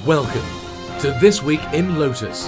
Welcome to This Week in Lotus.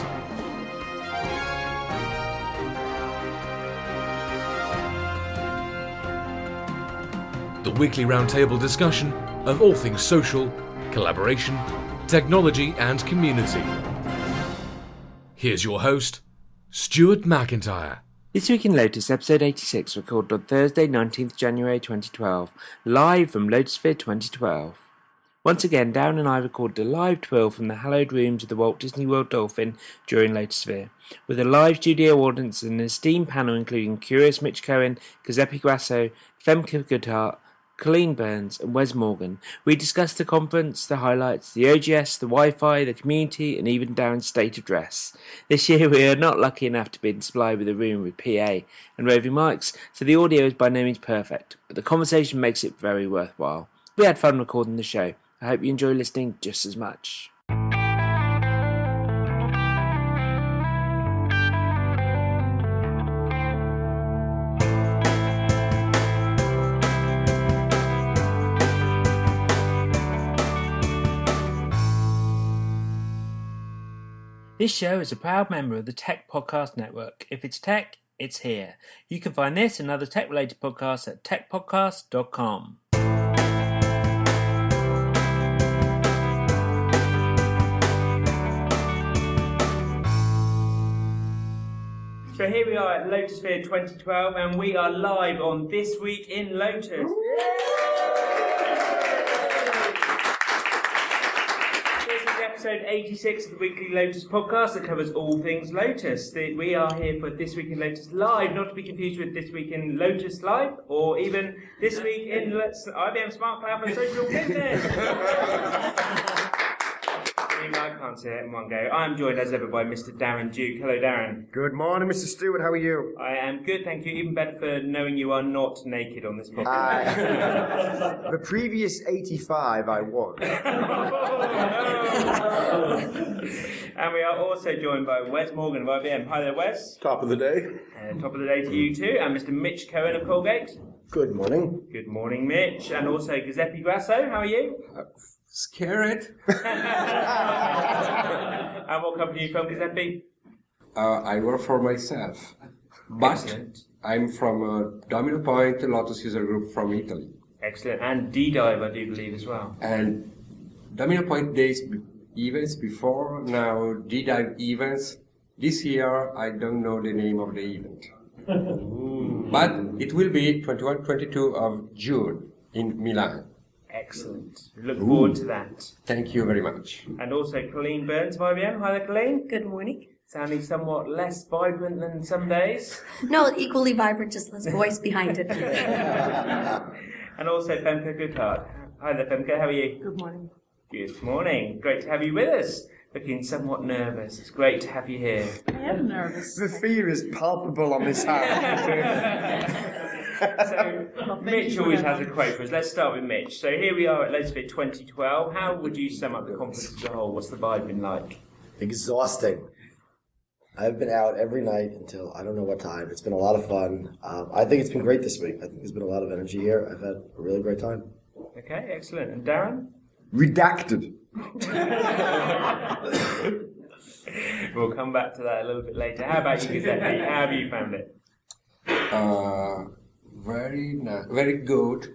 The weekly roundtable discussion of all things social, collaboration, technology and community. Here's your host, Stuart McIntyre. This Week in Lotus, episode 86, recorded on Thursday, 19th January 2012, live from Lotusphere 2012. Once again, Darren and I recorded a live twill from the hallowed rooms of the Walt Disney World Dolphin during Lotusphere, with a live studio audience and an esteemed panel including Curious Mitch Cohen, Giuseppe Grasso, Femke Goodhart, Colleen Burns and Wes Morgan. We discussed the conference, the highlights, the OGS, the Wi-Fi, the community and even Darren's state of dress. This year we are not lucky enough to be supplied with a room with PA and roving mics, so the audio is by no means perfect, but the conversation makes it very worthwhile. We had fun recording the show. I hope you enjoy listening just as much. This show is a proud member of the Tech Podcast Network. If it's tech, it's here. You can find this and other tech-related podcasts at techpodcast.com. So here we are at Lotusphere 2012 and we are live on This Week in Lotus. This is episode 86 of the Weekly Lotus podcast that covers all things Lotus. We are here for This Week in Lotus Live, not to be confused with This Week in Lotus Live or even This Week in IBM Smart Cloud for Social Business. I can't say it in one go. I'm joined as ever by Mr. Darren Duke. Hello, Darren. Good morning, Mr. Stewart. How are you? I am good, thank you. Even better for knowing you are not naked on this podcast. The previous 85 I was. And we are also joined by Wes Morgan of IBM. Hi there, Wes. Top of the day. Top of the day to you too. And Mr. Mitch Cohen of Colgate. Good morning. Good morning, Mitch. And also Giuseppe Grasso. How are you? Scared. And what company are you from, Giuseppe? I work for myself, but Excellent. I'm from Domino Point Lotus User Group from Italy. Excellent. And D-Dive, I do believe, as well. And Domino Point Days events before, now D-Dive events. This year, I don't know the name of the event. But it will be 21-22 of June in Milan. Excellent. We look forward to that. Thank you very much. And also Colleen Burns of IBM. Hi there, Colleen. Good morning. Sounding somewhat less vibrant than some days. No, equally vibrant, just less voice behind it. And also Femke Goodhart. Hi there, Femke. How are you? Good morning. Good morning. Great to have you with us. Looking somewhat nervous. It's great to have you here. I am nervous. The fear is palpable on this hand. So, Mitch always has a quote for us. Let's start with Mitch. So here we are at Lotusphere 2012. How would you sum up the conference as a whole? What's the vibe been like? Exhausting. I've been out every night until I don't know what time. It's been a lot of fun. I think it's been great this week. I think there's been a lot of energy here. I've had a really great time. Okay, excellent. And Darren? Redacted. We'll come back to that a little bit later. How about you, Giuseppe? How have you found it? Very good.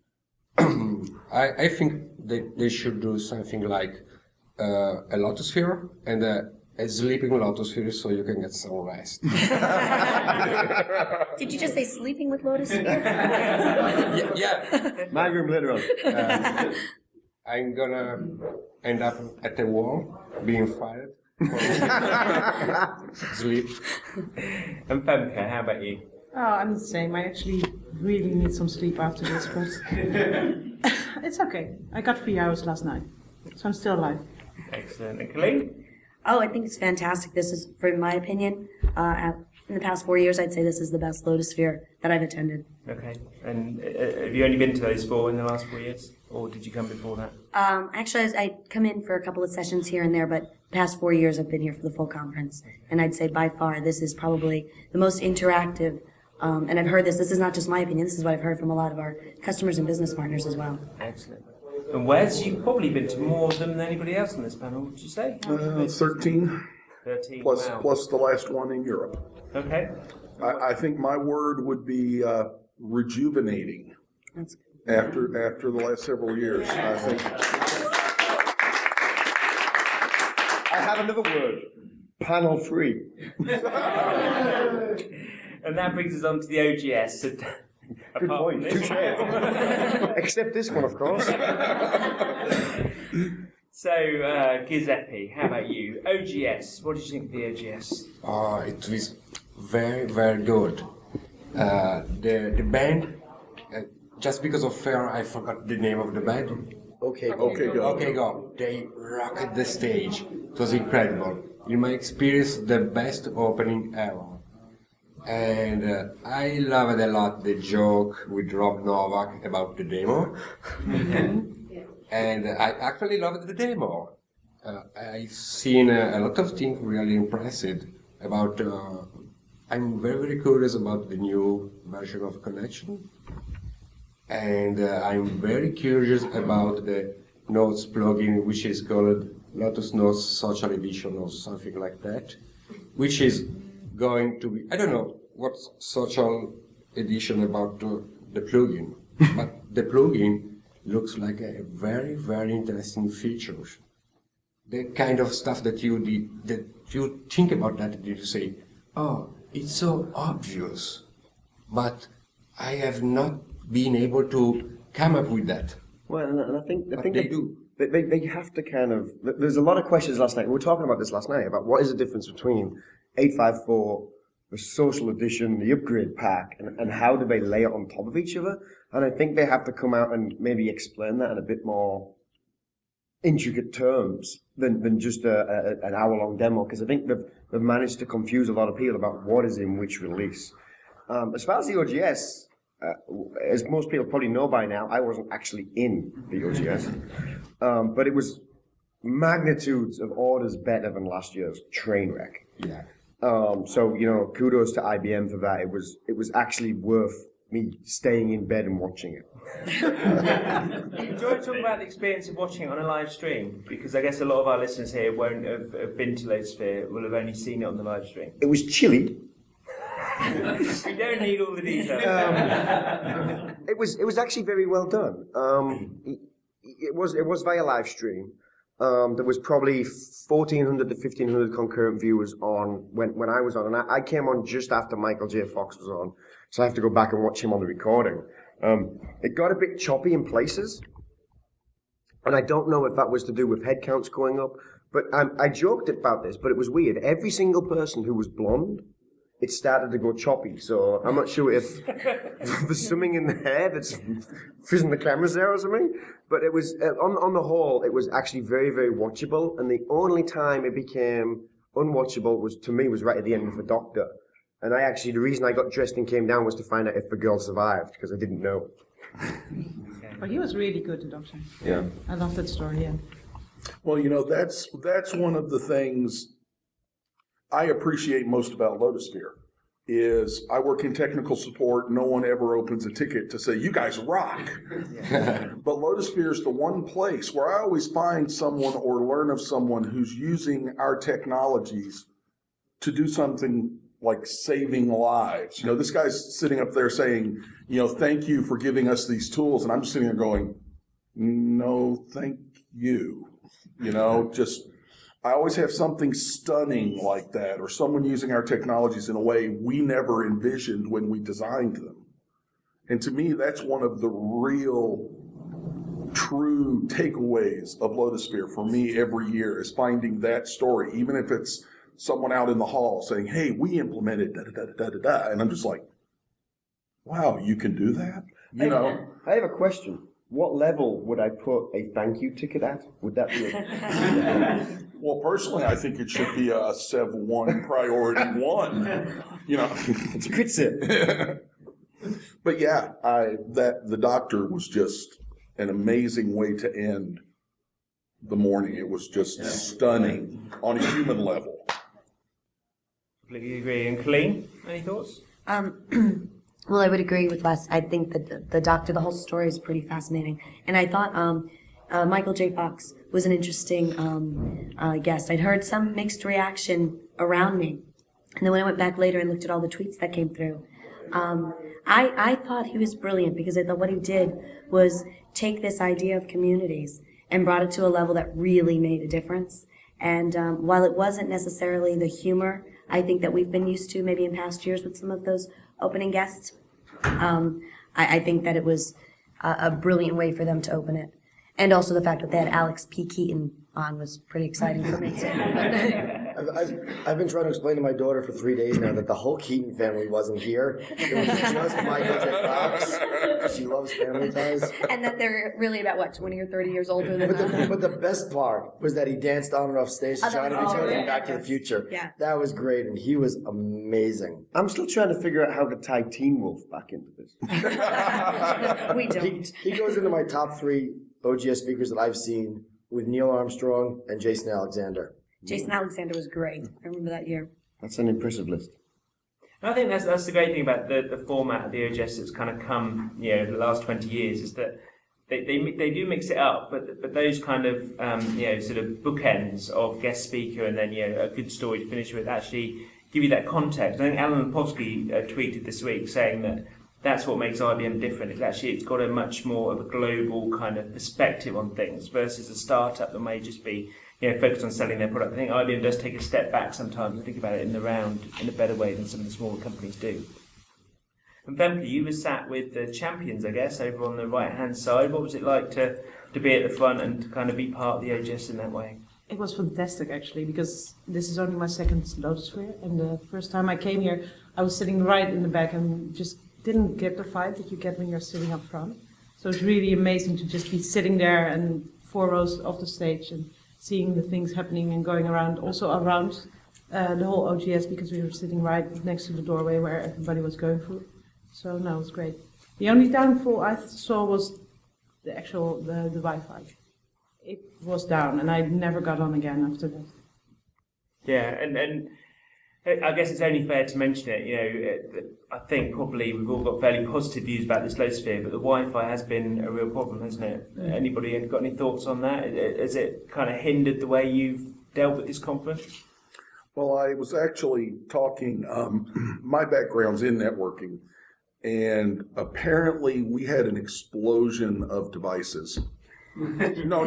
I think they should do something like a Lotusphere and a sleeping Lotusphere so you can get some rest. Did you just say sleeping with Lotus here? Yeah. My room, literally. I'm gonna end up at the wall, being fired. Sleep. And Femke, how about you? Oh, I'm the same. I actually really need some sleep after this, but it's okay. I got 3 hours last night, so I'm still alive. Excellent. And Colleen? Oh, I think it's fantastic. This is, from my opinion, in the past 4 years, I'd say this is the best Lotusphere that I've attended. Okay. And have you only been to those four in the last 4 years? Or did you come before that? Actually, I come in for a couple of sessions here and there, but the past 4 years I've been here for the full conference. And I'd say by far this is probably the most interactive. And I've heard this is not just my opinion, this is what I've heard from a lot of our customers and business partners as well. Excellent. And Wes, you've probably been to more of them than anybody else on this panel, would you say? 13, 13, plus wow. plus the last one in Europe. Okay. I think my word would be rejuvenating. That's After the last several years, I think. I have another word. Panel free. And that brings us on to the OGS. Good Apart point. from this- Touche. Except this one, of course. So, Giuseppe, how about you? OGS, what did you think of the OGS? It was very, very good. The band, just because of fair, I forgot the name of the band. Okay, Okay, go. Okay, go. They rocked the stage. It was incredible. In my experience, the best opening ever. And I loved a lot the joke with Rob Novak about the demo. And I actually loved the demo. I've seen a lot of things really impressive about. I'm very, very curious about the new version of Connection. And I'm very curious about the Notes plugin, which is called Lotus Notes Social Edition or something like that, which is going to be, I don't know what's social edition about the plugin, but the plugin looks like a very, very interesting feature. The kind of stuff that you did, that you think about that, you say, oh, it's so obvious, but I have not been able to come up with that. Well, and I think But they do. They have to kind of. There's a lot of questions last night. We were talking about this last night about what is the difference between 854, the social edition, the upgrade pack, and how do they lay it on top of each other? And I think they have to come out and maybe explain that in a bit more intricate terms than just an hour-long demo, because I think they've managed to confuse a lot of people about what is in which release. As far as the OGS, as most people probably know by now, I wasn't actually in the OGS, but it was magnitudes of orders better than last year's train wreck. Yeah. So kudos to IBM for that. It was actually worth me staying in bed and watching it. Do you want to talk about the experience of watching it on a live stream? Because I guess a lot of our listeners here won't have been to Loadsphere, will have only seen it on the live stream. It was chilly. We don't need all the details. It was actually very well done. It was via live stream. There was probably 1,400 to 1,500 concurrent viewers on when I was on, and I came on just after Michael J. Fox was on, so I have to go back and watch him on the recording. It got a bit choppy in places, and I don't know if that was to do with head counts going up, but I joked about this, but it was weird. Every single person who was blonde, it started to go choppy, so I'm not sure if there's something in the hair that's fizzing the cameras there or something, but it was, on the whole, it was actually very, very watchable, and the only time it became unwatchable was right at the end with the doctor. And the reason I got dressed and came down was to find out if the girl survived, because I didn't know. But he was really good, the doctor. Yeah. I love that story, yeah. Well, that's one of the things I appreciate most about Lotusphere is I work in technical support. No one ever opens a ticket to say, you guys rock. But Lotusphere is the one place where I always find someone or learn of someone who's using our technologies to do something like saving lives. This guy's sitting up there saying, thank you for giving us these tools. And I'm just sitting there going, no, thank you. I always have something stunning like that, or someone using our technologies in a way we never envisioned when we designed them. And to me, that's one of the real, true takeaways of Lotusphere for me every year is finding that story, even if it's someone out in the hall saying, hey, we implemented da-da-da-da-da-da. And I'm just like, wow, you can do that? I have a question. What level would I put a thank you ticket at? Would that be Well, personally, I think it should be a Sev 1 priority 1. It's a good sit. But yeah, the doctor was just an amazing way to end the morning. It was just stunning on a human level. Completely agree. And Colleen, any thoughts? Well, I would agree with Les. I think that the doctor, the whole story is pretty fascinating. And I thought Michael J. Fox was an interesting guest. I'd heard some mixed reaction around me. And then when I went back later and looked at all the tweets that came through, I thought he was brilliant because I thought what he did was take this idea of communities and brought it to a level that really made a difference. And while it wasn't necessarily the humor I think that we've been used to maybe in past years with some of those opening guests, I think that it was a brilliant way for them to open it. And also the fact that they had Alex P. Keaton on was pretty exciting for me too. I've been trying to explain to my daughter for 3 days now that the whole Keaton family wasn't here. It was just Michael J. Fox. She loves Family Ties. And that they're really about, 20 or 30 years older than us. But the best part was that he danced on and off stage trying to be Tony from Back to the Future. Yeah. That was great, and he was amazing. I'm still trying to figure out how to tie Teen Wolf back into this. We don't. He goes into my top 3 OGS speakers that I've seen with Neil Armstrong and Jason Alexander. Jason Alexander was great. I remember that year. That's an impressive list. And I think that's the great thing about the format of the OGS that's kind of come, over the last 20 years is that they do mix it up, but those kind of sort of bookends of guest speaker and then a good story to finish with actually give you that context. I think Alan Lepofsky tweeted this week saying that that's what makes IBM different. It's got a much more of a global kind of perspective on things versus a startup that may just be focused on selling their product. I think IBM does take a step back sometimes and think about it in the round in a better way than some of the smaller companies do. And Femke, you were sat with the champions, I guess, over on the right-hand side. What was it like to be at the front and to kind of be part of the OGS in that way? It was fantastic, actually, because this is only my second Lotusphere, and the first time I came here, I was sitting right in the back and just didn't get the vibe that you get when you're sitting up front. So it's really amazing to just be sitting there and 4 rows off the stage and seeing the things happening and going around, also around the whole OGS, because we were sitting right next to the doorway where everybody was going through. So no, it was great. The only downfall I saw was the actual the Wi-Fi. It was down, and I never got on again after that. Yeah, and I guess it's only fair to mention it. I think probably we've all got fairly positive views about this Lotusphere, but the Wi-Fi has been a real problem, hasn't it? Anybody got any thoughts on that? Has it kind of hindered the way you've dealt with this conference? Well, I was actually talking, my background's in networking, and apparently we had an explosion of devices. No.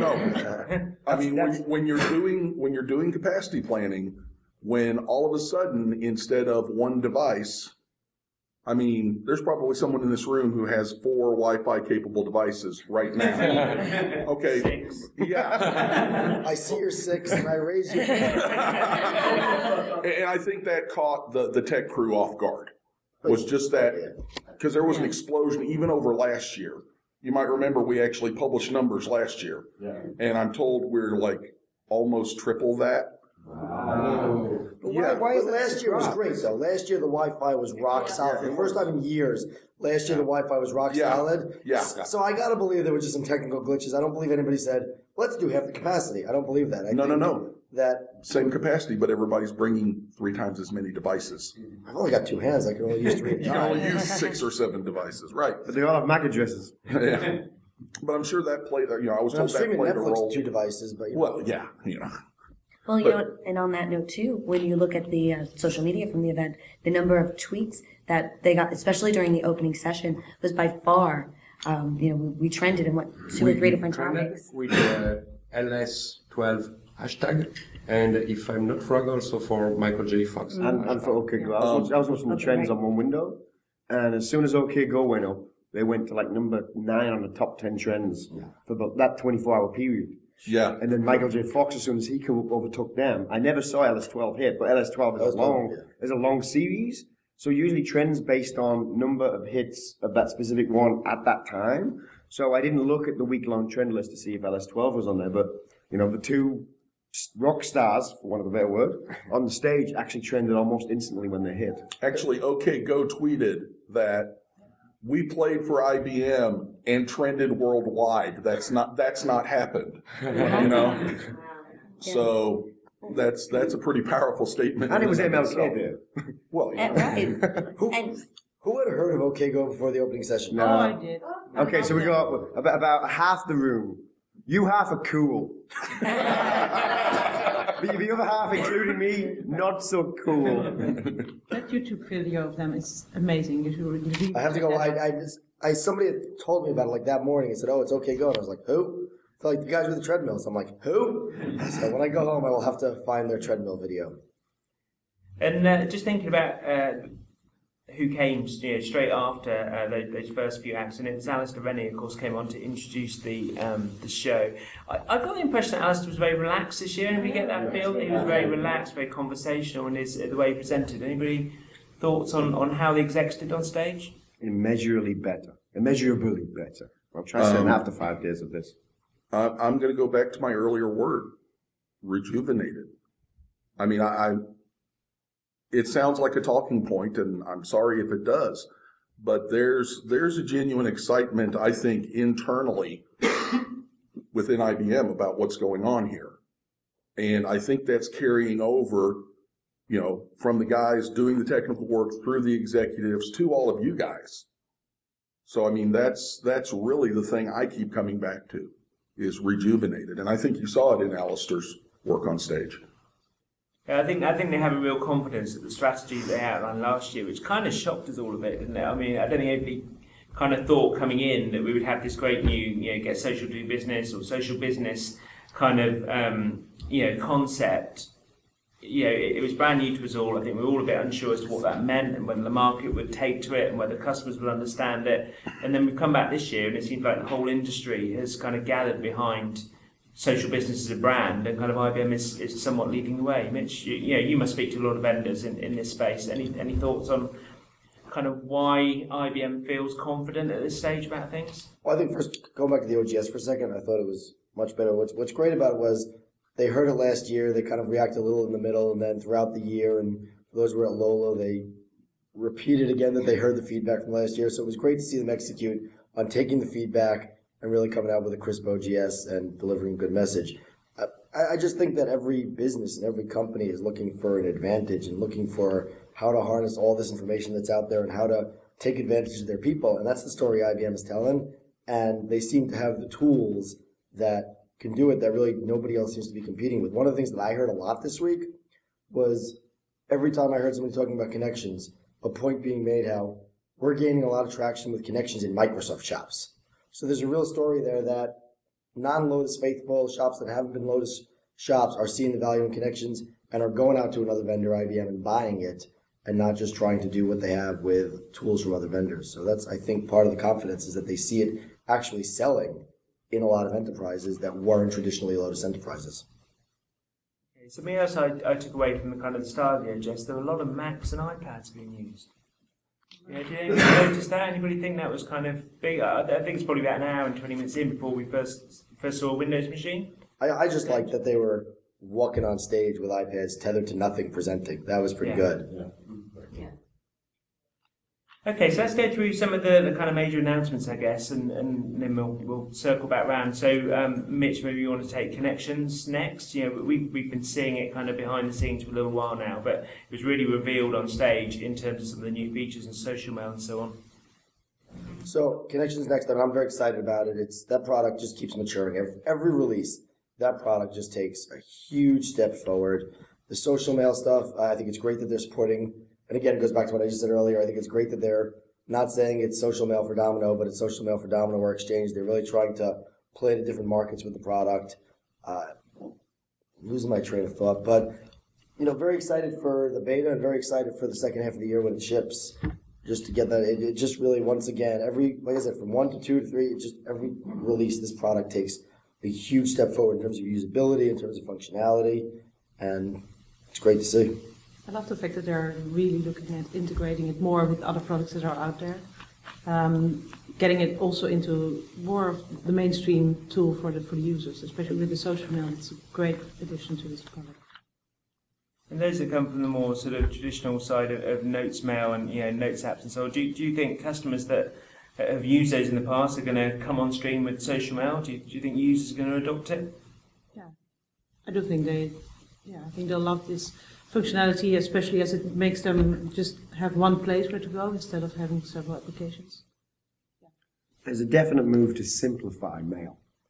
I mean, when you're doing capacity planning, when all of a sudden, instead of one device, I mean, there's probably someone in this room who has 4 Wi-Fi capable devices right now. Okay. 6. Yeah. I see your 6 and I raise your hand. And I think that caught the tech crew off guard. Was just that, because there was an explosion even over last year. You might remember we actually published numbers last year. Yeah. And I'm told we're like almost triple that. Wow. Last year was great, though. Last year the Wi-Fi was rock solid. For the first time in years, last year the Wi-Fi was rock solid. Yeah. So I got to believe there were just some technical glitches. I don't believe anybody said, let's do half the capacity. I don't believe that. No. That same capacity, but everybody's bringing 3 times as many devices. I've only got 2 hands. I can only use 3 at a time. You can only use 6 or 7 devices, right? But they all have MAC addresses. Yeah. But I'm sure that played, I was told that played Netflix a role. with 2 devices, but Well, yeah, Well, and on that note too, when you look at the social media from the event, the number of tweets that they got, especially during the opening session, was by far, we trended in 2 or 3 different topics. With LS12 hashtag, and if I'm not wrong, also for Michael J. Fox. And for OK Go. I was watching the trends on one window, and as soon as OK Go went up, they went to like number 9 on the top 10 trends for that 24-hour period. Yeah. And then Michael J. Fox, as soon as he came up, overtook them. I never saw LS12 hit, but LS12 is a long series. So usually trends based on number of hits of that specific one at that time. So I didn't look at the week-long trend list to see if LS12 was on there, but the 2 rock stars, for want of a better word, on the stage actually trended almost instantly when they hit. Actually, OK Go tweeted that we played for IBM and trended worldwide. That's not happened. So that's a pretty powerful statement. And it was MLK there. Well, Right. who had heard of OK Go before the opening session? No, I did. Okay, so we got about half the room You half are cool. The other half, including me, not so cool. That YouTube video of them is amazing. You should really I have to go. Somebody had told me about it like that morning. He said, "Oh, it's okay, go." And I was like, "Who?" So like the guys with the treadmills. I'm like, "Who?" So when I go home, I will have to find their treadmill video. And just thinking about who came straight after those first few acts, and it was Alistair Rennie, of course, came on to introduce the show. I got the impression that Alistair was very relaxed this year. Did you get that feel? He was very relaxed, very conversational in the way he presented. Anybody thoughts on how the execs did on stage? Immeasurably better. I'll try to spend half the 5 days of this. I'm going to go back to my earlier word, rejuvenated. I mean, it sounds like a talking point, and I'm sorry if it does, but there's a genuine excitement, I think, internally within IBM about what's going on here. And I think that's carrying over, from the guys doing the technical work through the executives to all of you guys. So, I mean, that's really the thing I keep coming back to, is rejuvenated. And I think you saw it in Alistair's work on stage. I think they have a real confidence that the strategy they outlined last year, which kind of shocked us all a bit, didn't it? I mean, I don't think anybody kind of thought coming in that we would have this great new, get social do business or social business kind of, concept. It was brand new to us all. I think we were all a bit unsure as to what that meant and whether the market would take to it and whether customers would understand it. And then we've come back this year and it seems like the whole industry has kind of gathered behind social business as a brand, and kind of IBM is somewhat leading the way. Mitch, you must speak to a lot of vendors in this space. Any thoughts on kind of why IBM feels confident at this stage about things? Well, I think first, going back to the OGS for a second, I thought it was much better. What's great about it was they heard it last year, they kind of reacted a little in the middle, and then throughout the year, and for those who were at Lola, they repeated again that they heard the feedback from last year. So it was great to see them execute on taking the feedback and really coming out with a crisp OGS and delivering a good message. I just think that every business and every company is looking for an advantage and looking for how to harness all this information that's out there and how to take advantage of their people. And that's the story IBM is telling. And they seem to have the tools that can do it that really nobody else seems to be competing with. One of the things that I heard a lot this week was every time I heard somebody talking about connections, a point being made how we're gaining a lot of traction with connections in Microsoft shops. So there's a real story there that non-Lotus faithful shops that haven't been Lotus shops are seeing the value in connections and are going out to another vendor, IBM, and buying it and not just trying to do what they have with tools from other vendors. So that's, I think, part of the confidence is that they see it actually selling in a lot of enterprises that weren't traditionally Lotus enterprises. Okay, something else I took away from the kind of the start of the OGS, there were a lot of Macs and iPads being used. Did anybody notice that? Anybody think that was kind of big? I think it's probably about an hour and 20 minutes in before we first saw a Windows machine. I just liked that they were walking on stage with iPads tethered to nothing presenting. That was pretty good. Yeah. Okay, so let's go through some of the kind of major announcements, I guess, and then we'll circle back round. So, Mitch, maybe you want to take connections next. We've been seeing it kind of behind the scenes for a little while now, but it was really revealed on stage in terms of some of the new features and social mail and so on. So, connections next, and I'm very excited about it. That product just keeps maturing. Every release, that product just takes a huge step forward. The social mail stuff, I think it's great that they're supporting. And again, it goes back to what I just said earlier. I think it's great that they're not saying it's social mail for Domino, but it's social mail for Domino or Exchange. They're really trying to play to different markets with the product. Losing my train of thought, but very excited for the beta and very excited for the second half of the year when it ships. Just to get that, it just really, once again, like I said, from 1 to 2 to 3, every release, this product takes a huge step forward in terms of usability, in terms of functionality, and it's great to see. I love the fact that they're really looking at integrating it more with other products that are out there, getting it also into more of the mainstream tool for the users, especially with the social mail. It's a great addition to this product. And those that come from the more sort of traditional side of Notes Mail and Notes apps and so on, do you think customers that have used those in the past are going to come on stream with social mail? Do you think users are going to adopt it? Yeah, I do think I think they'll love this functionality, especially as it makes them just have one place where to go instead of having several applications. There's a definite move to simplify mail.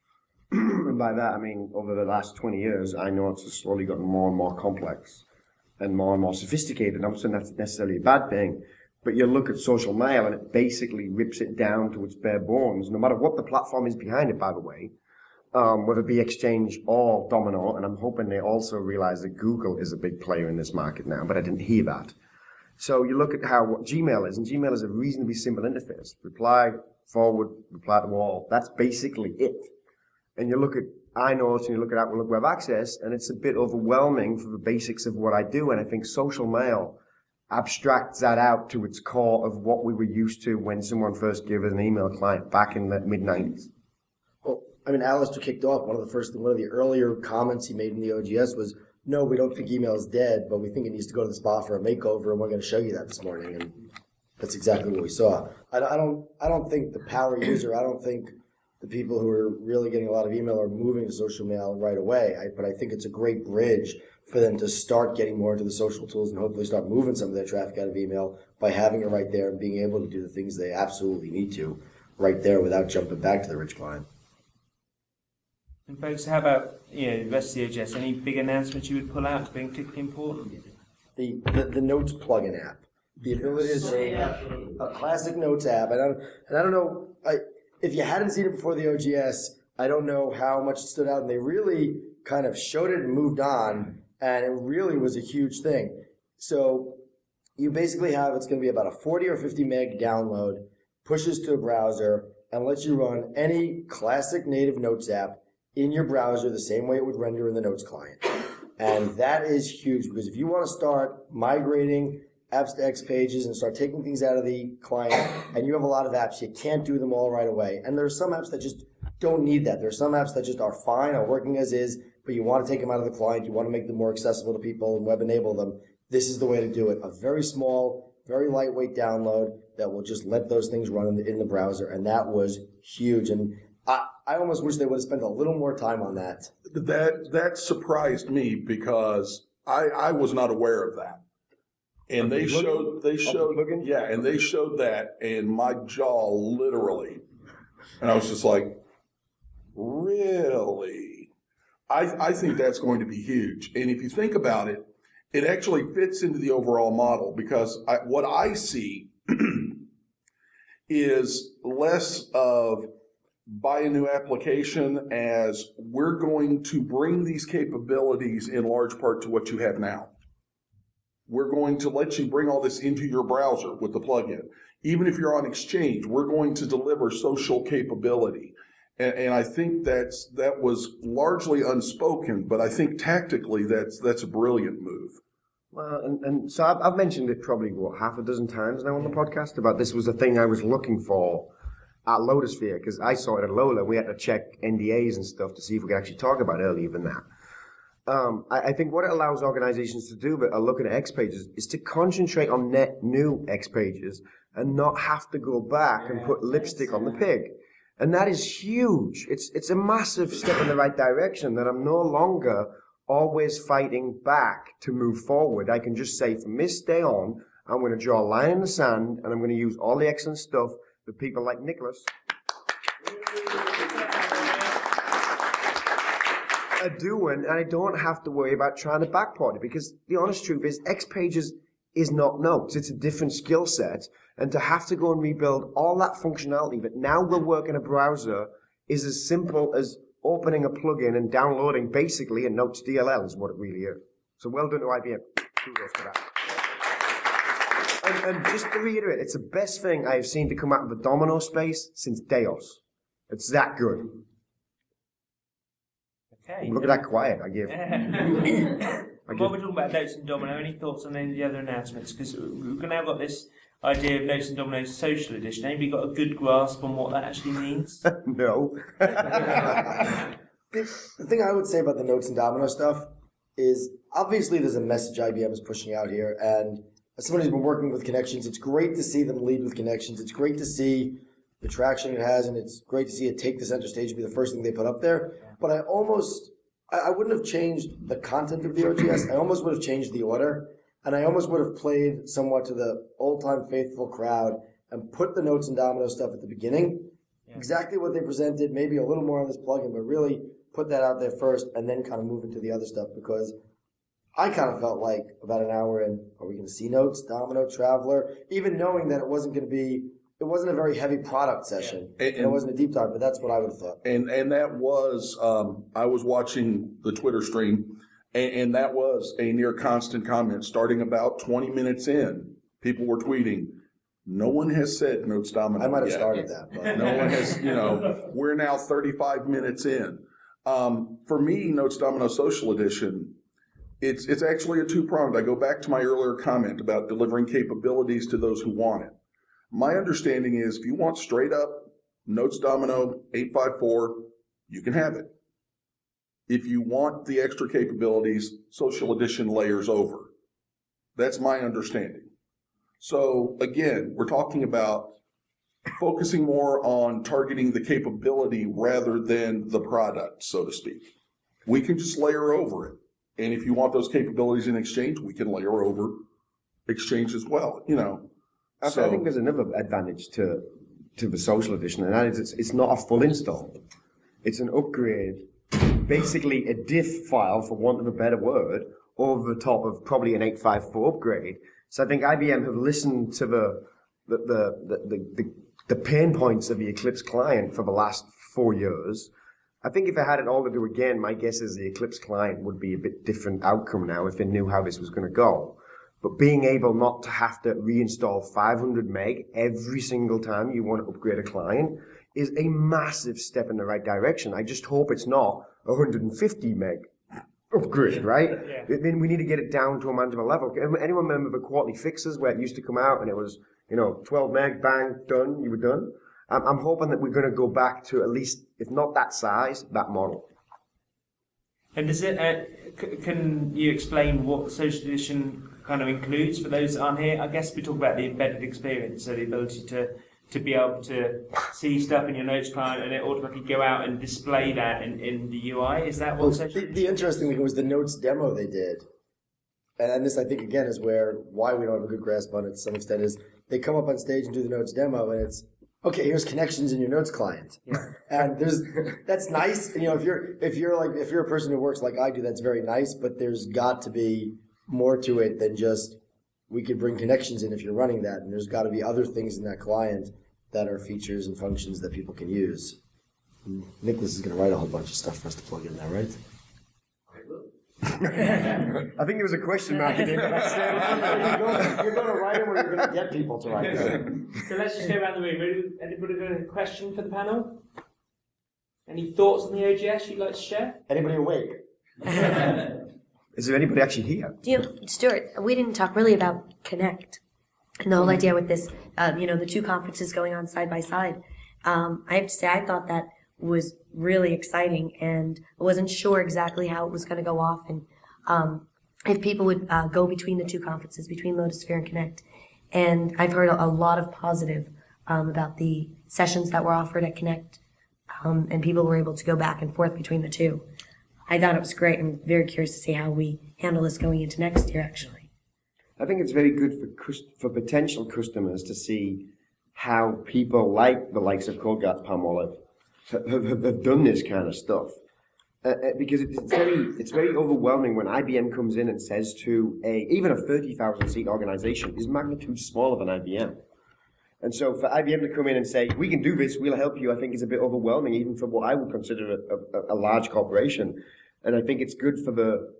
And by that, I mean, over the last 20 years, iNotes has slowly gotten more and more complex and more sophisticated. I'm not saying that's necessarily a bad thing, but you look at social mail and it basically rips it down to its bare bones, no matter what the platform is behind it, by the way, whether it be Exchange or Domino, and I'm hoping they also realize that Google is a big player in this market now, but I didn't hear that. So you look at what Gmail is, and Gmail is a reasonably simple interface. Reply, forward, reply to all. That's basically it. And you look at iNotes and you look at Outlook Web Access, and it's a bit overwhelming for the basics of what I do. And I think social mail abstracts that out to its core of what we were used to when someone first gave us an email client back in the mid-90s. Well, I mean, Alistair kicked off one of the earlier comments he made in the OGS was, no, we don't think email is dead, but we think it needs to go to the spa for a makeover, and we're going to show you that this morning. And that's exactly what we saw. I don't think the power user, I don't think the people who are really getting a lot of email are moving to social mail right away. But I think it's a great bridge for them to start getting more into the social tools and hopefully start moving some of their traffic out of email by having it right there and being able to do the things they absolutely need to right there without jumping back to the rich client. And folks, how about the rest of the OGS? Any big announcements you would pull out being particularly important? The Notes plugin app. The ability to say a classic Notes app. And I don't know, if you hadn't seen it before the OGS, I don't know how much it stood out. And they really kind of showed it and moved on. And it really was a huge thing. So you basically have, it's going to be about a 40 or 50 meg download, pushes to a browser, and lets you run any classic native Notes app in your browser the same way it would render in the Notes client. And that is huge because if you want to start migrating apps to X pages and start taking things out of the client and you have a lot of apps, you can't do them all right away. And there are some apps that just don't need that. There are some apps that just are fine, are working as is, but you want to take them out of the client, you want to make them more accessible to people and web enable them. This is the way to do it. A very small, very lightweight download that will just let those things run in the browser. And that was huge. And I almost wish they would have spent a little more time on that. That surprised me because I was not aware of that. And they showed that, and my jaw literally, and I was just like, really? I think that's going to be huge. And if you think about it, it actually fits into the overall model because what I see is less of buy a new application as we're going to bring these capabilities in large part to what you have now. We're going to let you bring all this into your browser with the plugin. Even if you're on Exchange, we're going to deliver social capability. And I think that was largely unspoken, but I think tactically that's a brilliant move. Well, and so I've mentioned it probably, half a dozen times now on the podcast about this was the thing I was looking for at Lotusphere, because I saw it at Lola. We had to check NDAs and stuff to see if we could actually talk about it earlier than that. I think what it allows organizations to do, but are looking at X pages, is to concentrate on net new X pages and not have to go back and put lipstick on the pig. And that is huge. It's a massive step in the right direction that I'm no longer always fighting back to move forward. I can just say from this day on, I'm going to draw a line in the sand and I'm going to use all the excellent stuff that people like Nicholas are doing, and I don't have to worry about trying to backport it, because the honest truth is X pages is not Notes. It's a different skill set, and to have to go and rebuild all that functionality that now will work in a browser is as simple as opening a plugin and downloading basically a Notes DLL is what it really is. So well done to IBM. Kudos for that. And just to reiterate, it's the best thing I have seen to come out of the Domino space since Deos. It's that good. Okay. Look at that quiet I give. While we're talking about Notes and Domino, any thoughts on any of the other announcements? Because we've now got this idea of Notes and Domino's social edition. Anybody got a good grasp on what that actually means? No. The thing I would say about the Notes and Domino stuff is obviously there's a message IBM is pushing out here, and as somebody who's been working with Connections, it's great to see them lead with Connections. It's great to see the traction it has, and it's great to see it take the center stage and be the first thing they put up there. But I wouldn't have changed the content of the OGS. I almost would have changed the order, and I almost would have played somewhat to the old-time faithful crowd and put the Notes and Domino stuff at the beginning, exactly what they presented, maybe a little more on this plugin, but really put that out there first and then kind of move into the other stuff, because I kind of felt like about an hour in, are we going to see Notes, Domino, Traveler, even knowing that it wasn't a very heavy product session. And it wasn't a deep dive, but that's what I would have thought. And that was, I was watching the Twitter stream, and that was a near constant comment. Starting about 20 minutes in, people were tweeting, no one has said Notes Domino. I might have yet. started that. But. No one has, we're now 35 minutes in. For me, Notes Domino Social Edition, it's actually a two-pronged. I go back to my earlier comment about delivering capabilities to those who want it. My understanding is if you want straight up Notes Domino 854, you can have it. If you want the extra capabilities, Social Edition layers over. That's my understanding. So again, we're talking about focusing more on targeting the capability rather than the product, so to speak. We can just layer over it. And if you want those capabilities in Exchange, we can layer over Exchange as well, I think there's another advantage to the Social Edition, and that is it's not a full install. It's an upgrade, basically a diff file, for want of a better word, over the top of probably an 854 upgrade. So I think IBM have listened to the pain points of the Eclipse client for the last 4 years. I think if I had it all to do again, my guess is the Eclipse client would be a bit different outcome now if they knew how this was going to go. But being able not to have to reinstall 500 meg every single time you want to upgrade a client is a massive step in the right direction. I just hope it's not 150 meg upgrade, right? Yeah. Then we need to get it down to a manageable level. Anyone remember the quarterly fixes where it used to come out and it was, 12 meg, bang, done, you were done? I'm hoping that we're going to go back to at least, if not that size, that model. And does it? Can you explain what the Social Edition kind of includes for those that aren't here? I guess we talk about the embedded experience, so the ability to be able to see stuff in your Notes client and it automatically go out and display that in the UI. Is that what the interesting thing was the Notes demo they did. And this, I think, again, is why we don't have a good grasp on it to some extent, is they come up on stage and do the Notes demo, and it's, okay, here's connections in your Notes client. Yeah. And that's nice. If you're a person who works like I do, that's very nice, but there's got to be more to it than just, we could bring connections in if you're running that, and there's got to be other things in that client that are features and functions that people can use. Nicholas is going to write a whole bunch of stuff for us to plug in there, right? I think there was a question mark in there. You're going to write them, or you're going to get people to write them. So let's just go around the room. Anybody got a question for the panel? Any thoughts on the OGS you'd like to share? Anybody awake? Is there anybody actually here? Stuart, we didn't talk really about Connect and the whole idea with this, the two conferences going on side by side. I have to say, I thought that was really exciting, and I wasn't sure exactly how it was going to go off, and if people would go between the two conferences, between Lotusphere and Connect. And I've heard a lot of positive about the sessions that were offered at Connect, and people were able to go back and forth between the two. I thought it was great. I'm very curious to see how we handle this going into next year, actually. I think it's very good for potential customers to see how people like the likes of Colgate Palmolive have done this kind of stuff. Because it's very overwhelming when IBM comes in and says to even a 30,000 seat organization is magnitude smaller than IBM. And so for IBM to come in and say, we can do this, we'll help you, I think is a bit overwhelming, even for what I would consider a large corporation. And I think it's good for the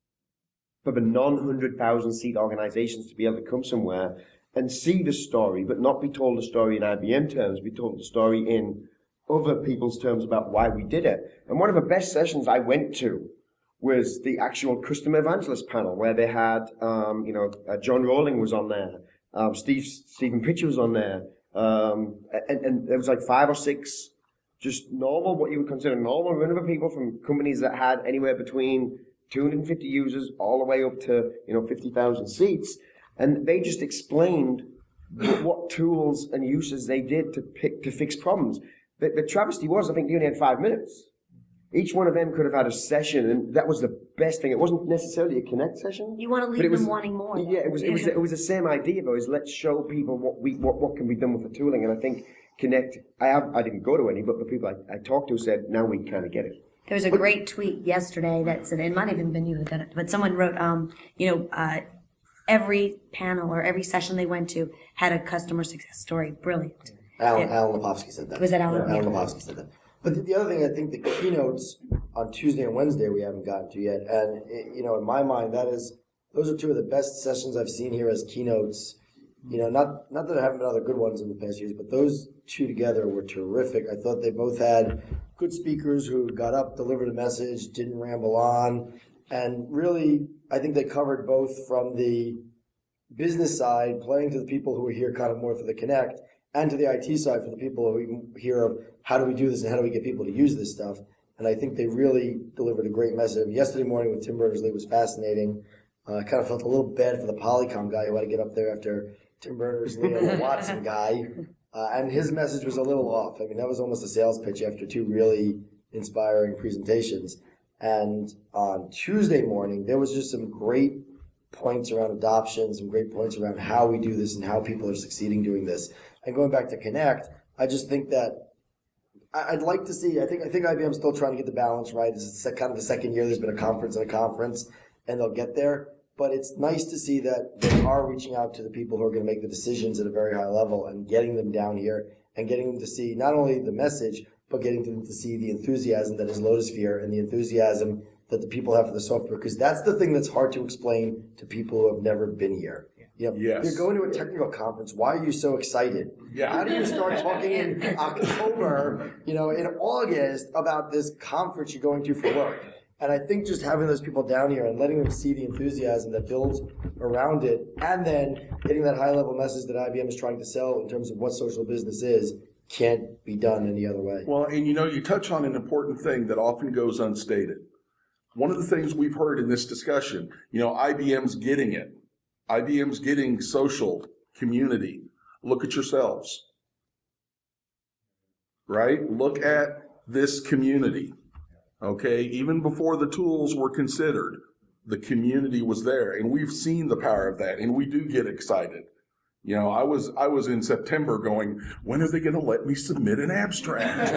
non-100,000 seat organizations to be able to come somewhere and see the story, but not be told the story in IBM terms, be told the story in other people's terms about why we did it. And one of the best sessions I went to was the actual customer evangelist panel, where they had, John Rowling was on there, Stephen Pitcher was on there, and there was like 5 or 6 just normal, what you would consider normal, run-of-the people from companies that had anywhere between 250 users all the way up to 50,000 seats, and they just explained what tools and uses they did to fix problems. The travesty was, I think they only had 5 minutes. Each one of them could have had a session, and that was the best thing. It wasn't necessarily a Connect session. You want to leave them wanting more. Yeah, it was the same idea, though, is let's show people what can be done with the tooling. And I think Connect. I didn't go to any, but the people I talked to said, now we kind of get it. There was a great tweet yesterday that said, it might have even been you who did it, but someone wrote, every panel or every session they went to had a customer success story. Brilliant. Alan Lepofsky said that. Was that Alan? Alan Lepofsky said that. But the other thing, I think the keynotes on Tuesday and Wednesday we haven't gotten to yet, and in my mind, those are two of the best sessions I've seen here as keynotes. Not that there haven't been other good ones in the past years, but those two together were terrific. I thought they both had good speakers who got up, delivered a message, didn't ramble on, and really, I think they covered both from the business side, playing to the people who are here kind of more for the connect, and to the IT side for the people who hear of how do we do this and how do we get people to use this stuff. And I think they really delivered a great message. Yesterday morning with Tim Berners-Lee was fascinating. I kind of felt a little bad for the Polycom guy who had to get up there after Tim Berners-Lee and the Watson guy. And his message was a little off. I mean, that was almost a sales pitch after two really inspiring presentations. And on Tuesday morning, there was just some great points around adoption, some great points around how we do this and how people are succeeding doing this. And going back to Connect, I just think that I'd like to see, I think IBM's still trying to get the balance right. This is kind of the second year there's been a conference, and they'll get there. But it's nice to see that they are reaching out to the people who are going to make the decisions at a very high level and getting them down here and getting them to see not only the message, but getting them to see the enthusiasm that is Lotusphere and the enthusiasm that the people have for the software. Because that's the thing that's hard to explain to people who have never been here. Yes. You're going to a technical conference. Why are you so excited? Yeah. How do you start talking in October, in August about this conference you're going to for work? And I think just having those people down here and letting them see the enthusiasm that builds around it, and then getting that high-level message that IBM is trying to sell in terms of what social business is, can't be done any other way. Well, and you touch on an important thing that often goes unstated. One of the things we've heard in this discussion, IBM's getting it. IBM's getting social community. Look at yourselves. Right? Look at this community. Okay, even before the tools were considered, the community was there, and we've seen the power of that, and we do get excited. I was in September going, when are they going to let me submit an abstract?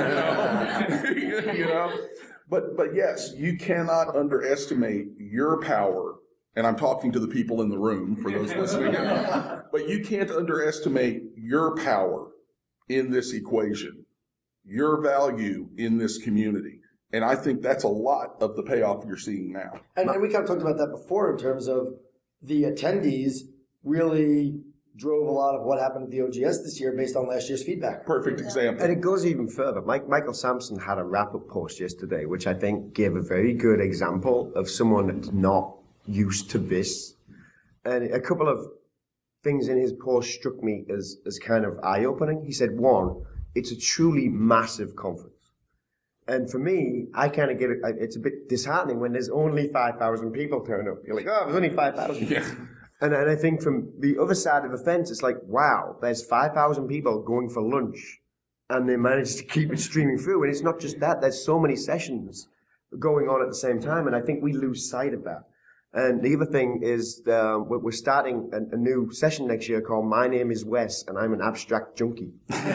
But yes, you cannot underestimate your power, and I'm talking to the people in the room for those listening, but you can't underestimate your power in this equation, your value in this community. And I think that's a lot of the payoff you're seeing now. And we kind of talked about that before in terms of the attendees really drove a lot of what happened at the OGS this year based on last year's feedback. Perfect example. And it goes even further. Michael Sampson had a wrap-up post yesterday, which I think gave a very good example of someone that's not used to this. And a couple of things in his post struck me as kind of eye-opening. He said, one, it's a truly massive conference. And for me, I kind of get it. It's a bit disheartening when there's only 5,000 people turn up. You're like, oh, there's only 5,000. Yeah. And I think from the other side of the fence, it's like, wow, there's 5,000 people going for lunch, and they managed to keep it streaming through. And it's not just that. There's so many sessions going on at the same time, and I think we lose sight of that. And the other thing is we're starting a new session next year called My Name is Wes, and I'm an Abstract Junkie.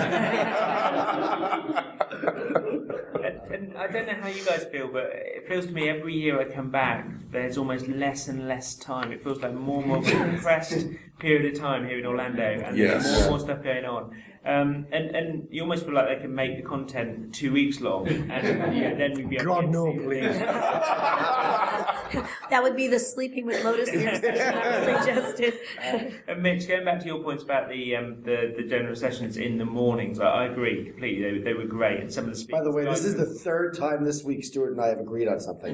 And I don't know how you guys feel, but it feels to me every year I come back, there's almost less and less time. It feels like more and more of a compressed period of time here in Orlando, and there's more and more stuff going on. And you almost feel like they can make the content 2 weeks long, and then we'd be God, no, please. That would be the sleeping with Lotus session I was suggested. And Mitch, going back to your points about the general sessions in the mornings, I agree completely. They were great, and some of the speakers. By the way, this is the third time this week Stuart and I have agreed on something.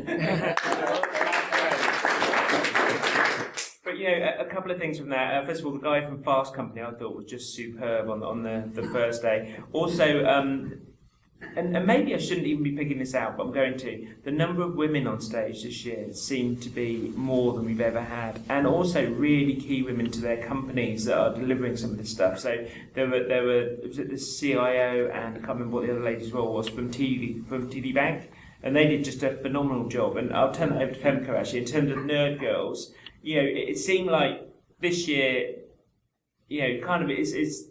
But a couple of things from that. First of all, the guy from Fast Company I thought was just superb on the first day. Also, and maybe I shouldn't even be picking this out, but I'm going to. The number of women on stage this year seemed to be more than we've ever had, and also really key women to their companies that are delivering some of this stuff. So there were was it the CIO, and I can't remember what the other lady's role was, from TD Bank, and they did just a phenomenal job. And I'll turn that over to Femco actually. In terms of Nerd Girls, it seemed like this year, kind of it's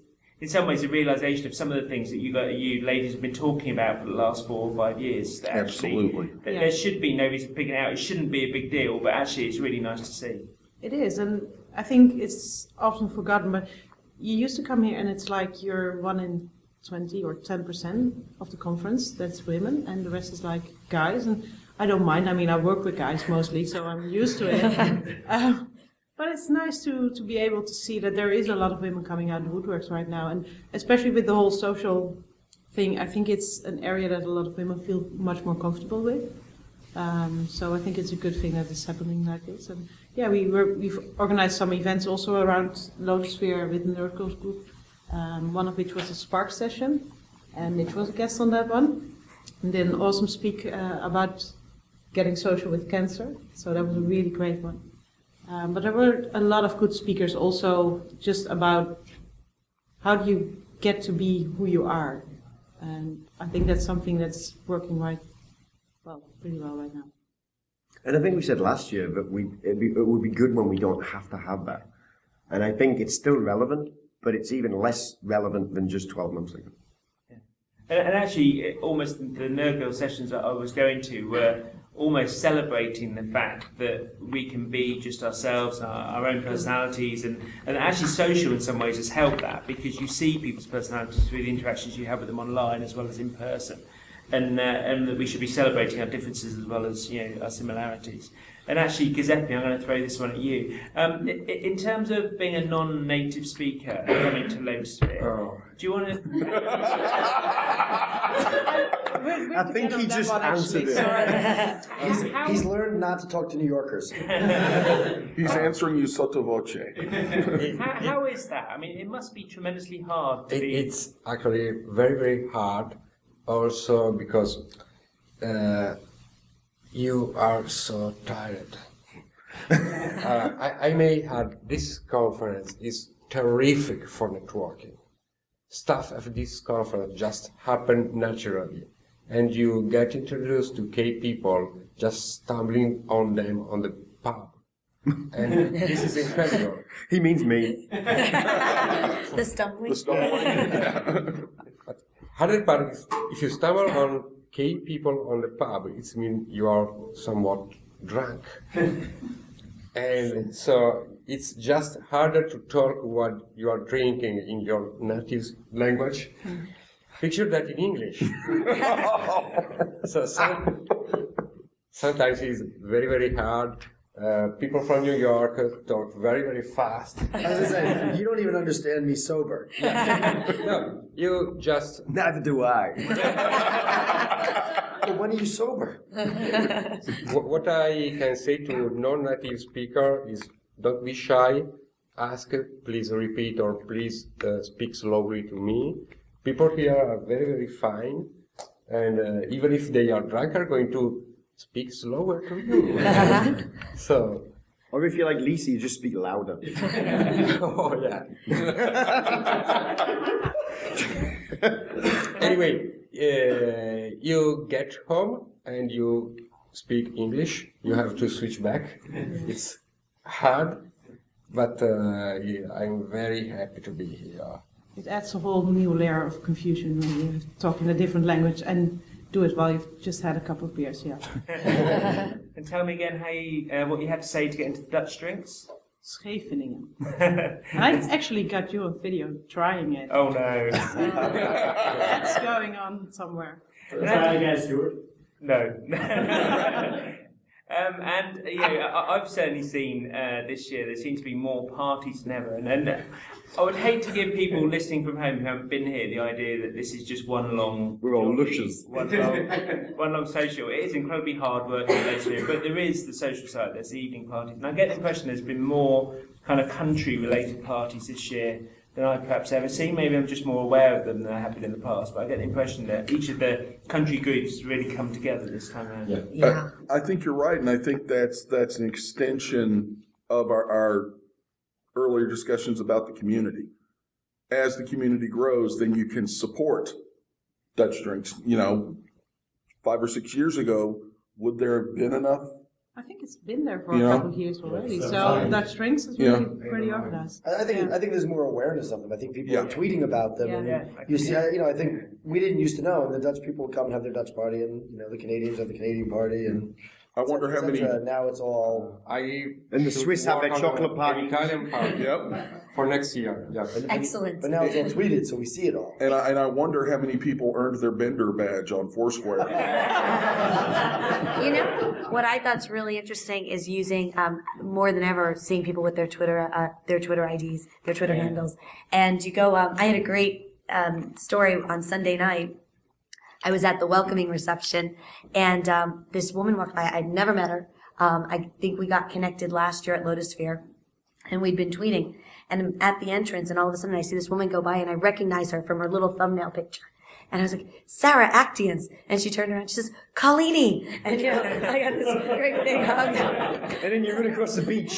in some ways a realisation of some of the things that you ladies have been talking about for the last 4 or 5 years. That Absolutely. That there should be no reason picking it out. It shouldn't be a big deal, but actually it's really nice to see. It is, and I think it's often forgotten, but you used to come here and it's like you're 1 in 20 or 10% of the conference that's women, and the rest is like guys, and I don't mind. I mean, I work with guys mostly, so I'm used to it. But it's nice to be able to see that there is a lot of women coming out of the woodworks right now, and especially with the whole social thing, I think it's an area that a lot of women feel much more comfortable with. So I think it's a good thing that it's happening like this. And yeah, we've organized some events also around Lotusphere with the Nerd Girls group, one of which was a Spark session, and Mitch was a guest on that one. And then Awesome speak about getting social with cancer, so that was a really great one. But there were a lot of good speakers also just about how do you get to be who you are. And I think that's something that's working pretty well right now. And I think we said last year that it would be good when we don't have to have that. And I think it's still relevant, but it's even less relevant than just 12 months ago. Yeah. And actually, almost the Nerd Girl sessions that I was going to were almost celebrating the fact that we can be just ourselves, our own personalities, and actually social in some ways has helped that, because you see people's personalities through the interactions you have with them online as well as in person, and that we should be celebrating our differences as well as our similarities. And actually, Giuseppe, I'm going to throw this one at you. In terms of being a non-native speaker coming to Lotusphere, do you want to? I think he just answered it. He's learned not to talk to New Yorkers. He's answering you sotto voce. How is that? I mean, it must be tremendously hard to be... It's actually very, very hard, also because you are so tired. I may add, this conference is terrific for networking. Stuff at this conference just happened naturally, and you get introduced to K people just stumbling on them on the pub. And this is incredible. He means me. The stumbling. But 100%, if you stumble on K people on the pub, it means you are somewhat drunk. And so it's just harder to talk what you are drinking in your native language. Picture that in English. So sometimes it's very, very hard. People from New York talk very, very fast. I was going to say, you don't even understand me sober. No, you just... Neither do I. But when are you sober? What I can say to non-native speaker is don't be shy. Ask, please repeat, or please speak slowly to me. People here are very, very fine. And even if they are drunk, are going to speak slower to you. So, Or if you're like Lisa, you just speak louder. oh yeah. Anyway, you get home and you speak English. You have to switch back. It's hard, but I'm very happy to be here. It adds a whole new layer of confusion when you talk in a different language and do it while you've just had a couple of beers, yeah. And tell me again what you had to say to get into Dutch drinks. Scheveningen. And I actually got you on video trying it. Oh no. That's going on somewhere. Try again, Stuart. No. And I've certainly seen this year there seem to be more parties than ever, and I would hate to give people listening from home who haven't been here the idea that this is just one long... We're all lushers. One long social. It is incredibly hard work in Lotusphere, but there is the social side, there's the evening parties. And I get the impression there's been more kind of country-related parties this year than I've perhaps ever seen. Maybe I'm just more aware of them than I have been in the past, but I get the impression that each of the country groups really come together this time around. Yeah. I think you're right, and I think that's an extension of our earlier discussions about the community. As the community grows, then you can support Dutch drinks. 5 or 6 years ago, would there have been enough I think it's been there for Yeah. a couple of years already. So Dutch Drinks is really pretty organized. I think Yeah. I think there's more awareness of them. I think people Yeah. are tweeting about them. Yeah. And Yeah. you see, I think we didn't used to know, and the Dutch people would come and have their Dutch party, and the Canadians have the Canadian party, and I wonder how many. Now it's all. And the should Swiss have work their on chocolate an party. Italian party Yep. for next year. Yeah. Excellent. But now it's all tweeted, so we see it all. And I wonder how many people earned their Bender badge on Foursquare. You know, what I thought's really interesting is using more than ever seeing people with their Twitter IDs, their Twitter handles. And you go, I had a great story on Sunday night. I was at the welcoming reception, and this woman walked by. I'd never met her. I think we got connected last year at Lotusphere, and we'd been tweeting. And I'm at the entrance, and all of a sudden I see this woman go by, and I recognize her from her little thumbnail picture. And I was like, Sarah Actians. And she turned around, she says, Colini. And I got this great big hug. And then you run across the beach.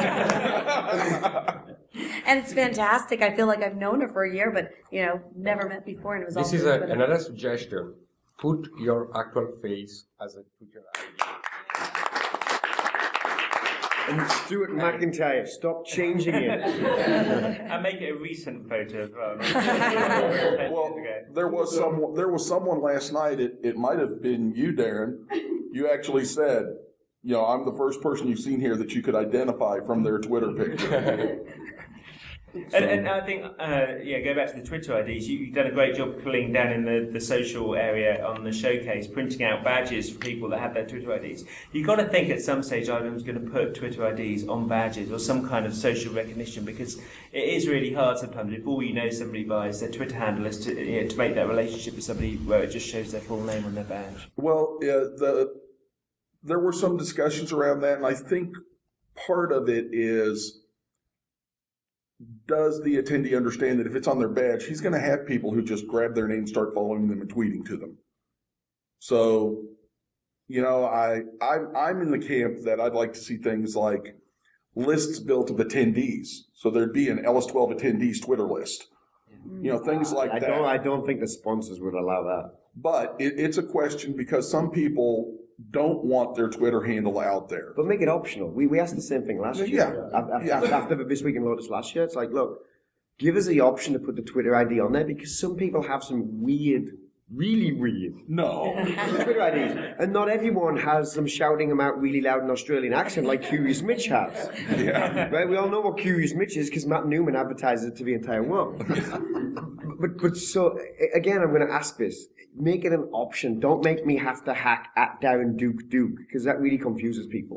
And it's fantastic. I feel like I've known her for a year, but, never met before. And it was all This is through Twitter. another suggestion. Put your actual face as a Twitter ID. And Stuart McIntyre, stop changing it. And make it a recent photo as well. Well, there was someone last night. It might have been you, Darren. You actually said, I'm the first person you've seen here that you could identify from their Twitter picture. And I think, go back to the Twitter IDs. You've done a great job pulling down in the social area on the showcase, printing out badges for people that have their Twitter IDs. You've got to think at some stage IBM's going to put Twitter IDs on badges or some kind of social recognition, because it is really hard sometimes if all you know somebody by is their Twitter handle is to make that relationship with somebody where it just shows their full name on their badge. Well, there were some discussions around that, and I think part of it is, does the attendee understand that if it's on their badge, he's going to have people who just grab their name, start following them, and tweeting to them. So, I'm in the camp that I'd like to see things like lists built of attendees. So there'd be an LS12 attendees Twitter list. Things like that. I don't think the sponsors would allow that. But it's a question because some people don't want their Twitter handle out there. But make it optional. We asked the same thing last year. After This Week in Lotus last year, it's like, look, give us the option to put the Twitter ID on there, because some people have some weird, really weird Twitter IDs. And not everyone has them shouting them out really loud in Australian accent like Curious Mitch has. Yeah. Right? We all know what Curious Mitch is because Matt Newman advertises it to the entire world. But so, again, I'm going to ask this. Make it an option. Don't make me have to hack at Darren Duke, because that really confuses people.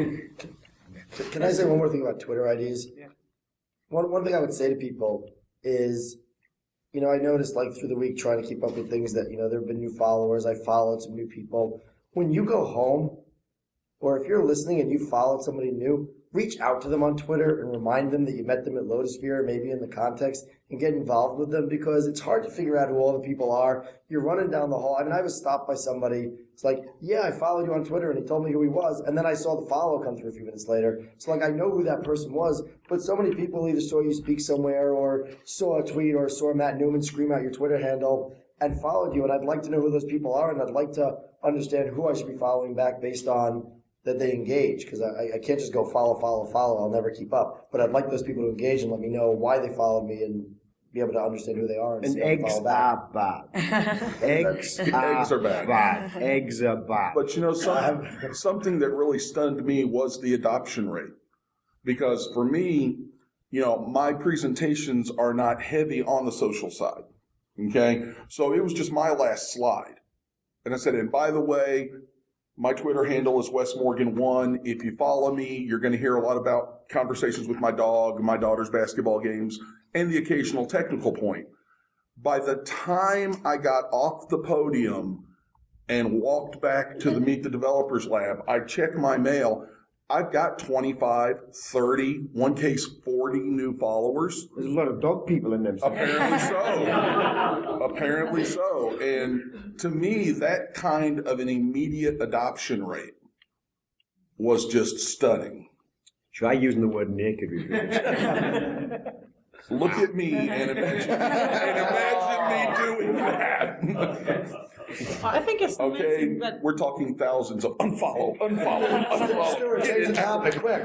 Can I say one more thing about Twitter IDs? Yeah. One thing I would say to people is, I noticed through the week trying to keep up with things that, there have been new followers. I followed some new people. When you go home, or if you're listening and you followed somebody new, reach out to them on Twitter and remind them that you met them at Lotusphere, maybe in the context, and get involved with them, because it's hard to figure out who all the people are. You're running down the hall. I was stopped by somebody. It's like, yeah, I followed you on Twitter, and he told me who he was, and then I saw the follow come through a few minutes later. So I know who that person was, but so many people either saw you speak somewhere or saw a tweet or saw Matt Newman scream out your Twitter handle and followed you, and I'd like to know who those people are, and I'd like to understand who I should be following back based on that they engage, because I can't just go follow. I'll never keep up. But I'd like those people to engage and let me know why they followed me and be able to understand who they are. And eggs are bad. Eggs are bad. Eggs are bad. But something that really stunned me was the adoption rate. Because for me, my presentations are not heavy on the social side. Okay? So it was just my last slide. And I said, and by the way, my Twitter handle is WesMorgan1. If you follow me, you're going to hear a lot about conversations with my dog, my daughter's basketball games, and the occasional technical point. By the time I got off the podium and walked back to the Meet the Developers Lab, I checked my mail. I've got 25, 30, one case 40 new followers. There's a lot of dog people in them. Apparently so. Apparently so. And to me, that kind of an immediate adoption rate was just stunning. Try using the word naked with me. Look at me and imagine me doing that. I think it's Okay, amazing that we're talking thousands of unfollow. Stuart, change the topic, quick.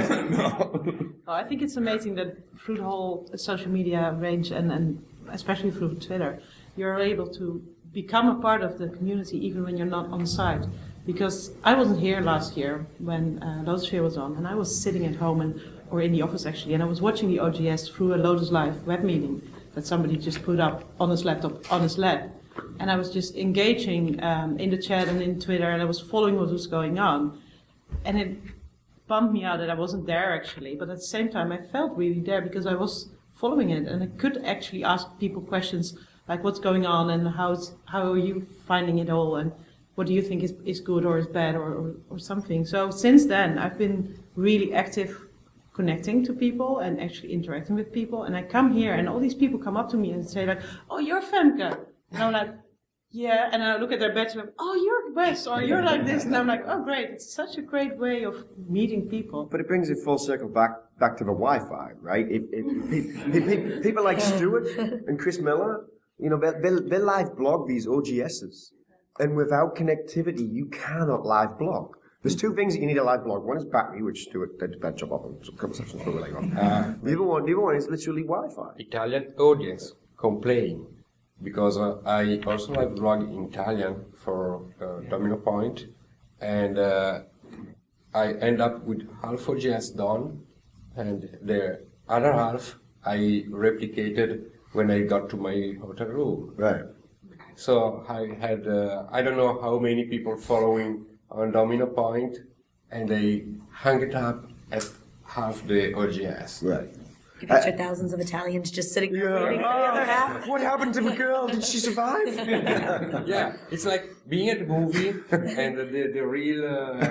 I think it's amazing that through the whole social media range and especially through Twitter, you're able to become a part of the community even when you're not on site. Because I wasn't here last year when Lotus Sphere was on, and I was sitting at home or in the office actually, and I was watching the OGS through a Lotus Live web meeting that somebody just put up on his laptop on his lab. And I was just engaging in the chat and in Twitter, and I was following what was going on. And it bummed me out that I wasn't there actually, but at the same time I felt really there because I was following it, and I could actually ask people questions like what's going on and how are you finding it all, and what do you think is good or is bad or something. So since then I've been really active connecting to people and actually interacting with people, and I come here and all these people come up to me and say like, oh, you're Femke. And I'm like, yeah, and I look at their badge and I'm, oh, you're Wes, or you're like this, and I'm like, oh, great, it's such a great way of meeting people. But it brings it full circle back to the Wi-Fi, right? People like Stuart and Chris Miller, you know, they live blog these OGSs, and without connectivity, you cannot live blog. There's two things that you need a live blog. One is battery, which Stuart did that job up in a couple of sessions we were like on. The other one is literally Wi-Fi. Italian audience complain because I also have blog in Italian for Domino Point, and I end up with half OGS done, and the other half I replicated when I got to my hotel room. Right. So I had I don't know how many people following on Domino Point, and they hung it up at half the OGS. Right. You picture thousands of Italians just sitting there waiting for the other half. What happened to the girl? Did she survive? Yeah, it's like being at the movie and the real.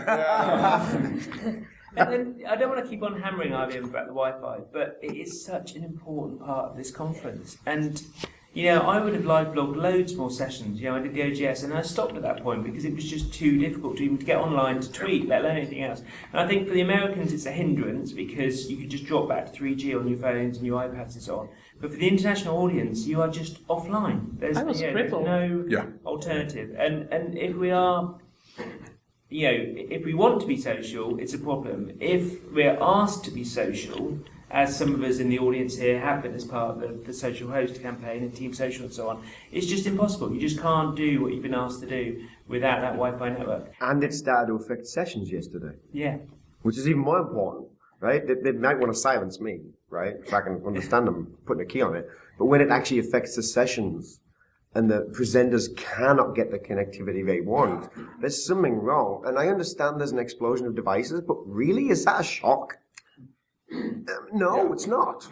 And then I don't want to keep on hammering IBM about the Wi-Fi, but it is such an important part of this conference. And you know, I would have live blogged loads more sessions. You know, I did the OGS, and I stopped at that point because it was just too difficult to even get online to tweet, let alone anything else. And I think for the Americans, it's a hindrance because you could just drop back to 3G on your phones and your iPads and so on. But for the international audience, you are just offline. There's no alternative. And if we are, you know, if we want to be social, it's a problem. If we're asked to be social, as some of us in the audience here have been as part of the social host campaign and Team Social and so on, it's just impossible. You just can't do what you've been asked to do without that Wi-Fi network. And it started to affect sessions yesterday. Yeah. Which is even more important, right? They might want to silence me, right? If I can understand them putting a key on it. But when it actually affects the sessions and the presenters cannot get the connectivity they want, there's something wrong. And I understand there's an explosion of devices, but really, is that a shock? No, it's not.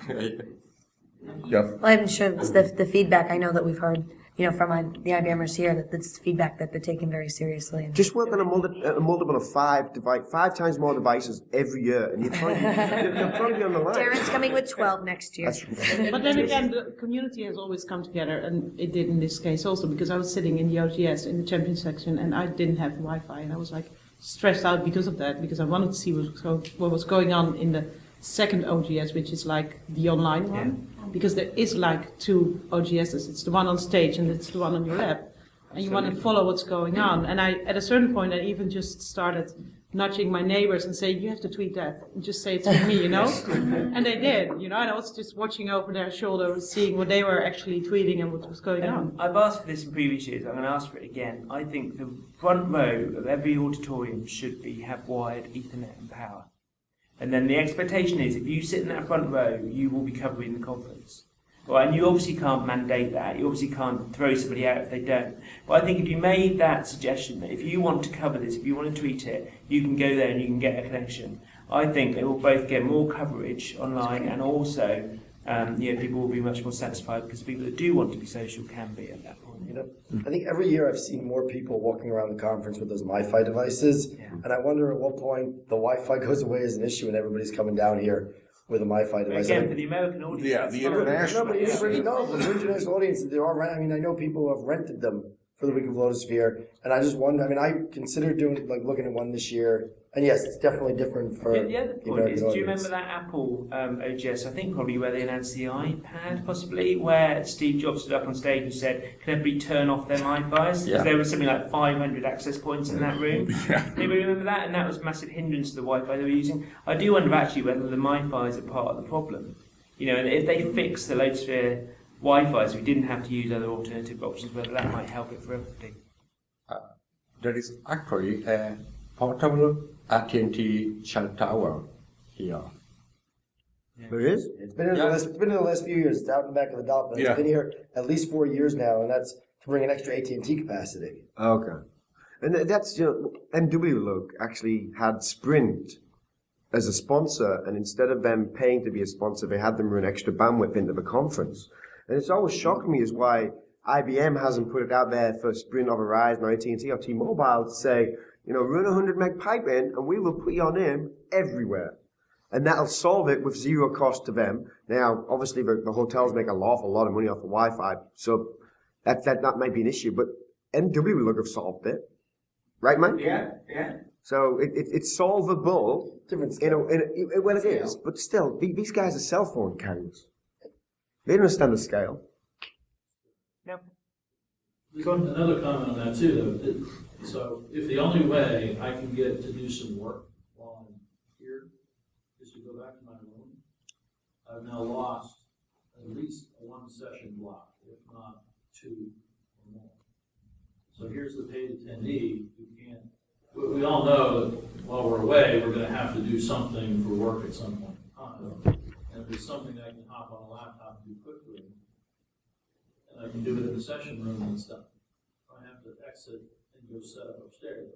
Well, I'm sure it's the feedback I know that we've heard, you know, from the IBMers here, that it's feedback that they're taking very seriously. Just work on a multiple of five times more devices every year, and you'll probably be on the line. Darren's coming with 12 next year. But then again, the community has always come together, and it did in this case also, because I was sitting in the OGS in the champion section, and I didn't have Wi-Fi, and I was like stressed out because of that, because I wanted to see what was going on in the second OGS, which is like the online one, because there is like two OGSs. It's the one on stage and it's the one on your lab, and you want to follow what's going on. And I, at a certain point, I even just started nudging my neighbors and saying, you have to tweet that, and just say it's with me, you know? And they did, you know, and I was just watching over their shoulder, seeing what they were actually tweeting and what was going on. I've asked for this in previous years, I'm going to ask for it again. I think the front row of every auditorium should have wired Ethernet and power. And then the expectation is, if you sit in that front row, you will be covering the conference. Well, and you obviously can't mandate that. You obviously can't throw somebody out if they don't. But I think if you made that suggestion, that if you want to cover this, if you want to tweet it, you can go there and you can get a connection. I think they will both get more coverage online, and also people will be much more satisfied because people that do want to be social can be at that point. You know, I think every year I've seen more people walking around the conference with those Wi-Fi devices, and I wonder at what point the Wi-Fi goes away as an issue and everybody's coming down here with a Wi-Fi device. Again, for the American audience. Yeah, the international. The international audience, there are. I mean, I know people who have rented them for the week of Lotusphere, and I just wonder. I mean, I considered looking at one this year, and yes, it's definitely different for the other the point American is, do you audience. remember that Apple OGS? I think probably where they announced the iPad, possibly, where Steve Jobs stood up on stage and said, "Can everybody turn off their iPads?" Yeah. There was something like 500 access points in that room. Anybody remember that? And that was a massive hindrance to the Wi-Fi they were using. I do wonder actually whether the MiFis are part of the problem. You know, and if they fix the Lotusphere Wi-Fi so we didn't have to use other alternative options, whether that might help it for everybody. There is actually a portable AT&T Shell Tower here. There is? It's been in the last few years. It's out in the back of the Dolphin. Yeah. It's been here at least 4 years now, and that's to bring an extra AT&T capacity. Okay. And that's, MW Look actually had Sprint as a sponsor, and instead of them paying to be a sponsor, they had them run extra bandwidth into the conference. And it's always shocked me is why IBM hasn't put it out there for Sprint or Verizon or AT&T or T-Mobile to say, run 100 meg pipe in and we will put your name everywhere. And that'll solve it with zero cost to them. Now, obviously, the hotels make an awful lot of money off the Wi-Fi, so that might be an issue. But MW will have solved it, right, Mike? Yeah. So it's solvable. Different Well, it scale. is, but still, these guys are cell phone carriers. They don't understand the scale. Now, There's another comment on that too, though. So if the only way I can get to do some work while I'm here is to go back to my room, I've now lost at least a 1 session block, if not 2 or more. So here's the paid attendee who can't. We all know that while we're away, we're going to have to do something for work at some point in time. And if it's something that I can hop on a laptop and do quickly, and I can do it in the session room and stuff. If I have to exit and go set up upstairs,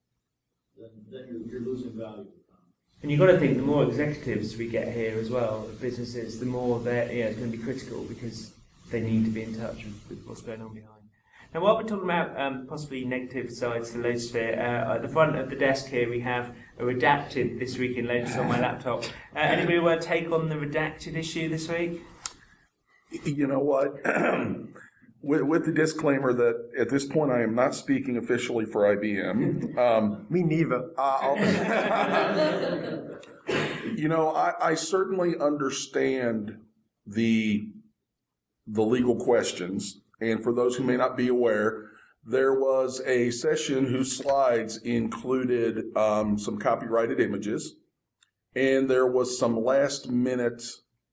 then you're losing value. and you've got to think the more executives we get here as well, the businesses, the more it's going to be critical because they need to be in touch with what's going on behind. Now, while we're talking about possibly negative sides to Lotusphere, at the front of the desk here we have a redacted This Week in Lotus on my laptop. Anybody want to take on the redacted issue this week? You know what? with the disclaimer that at this point I am not speaking officially for IBM. Me neither. I certainly understand the legal questions. And for those who may not be aware, there was a session whose slides included some copyrighted images, and there was some last-minute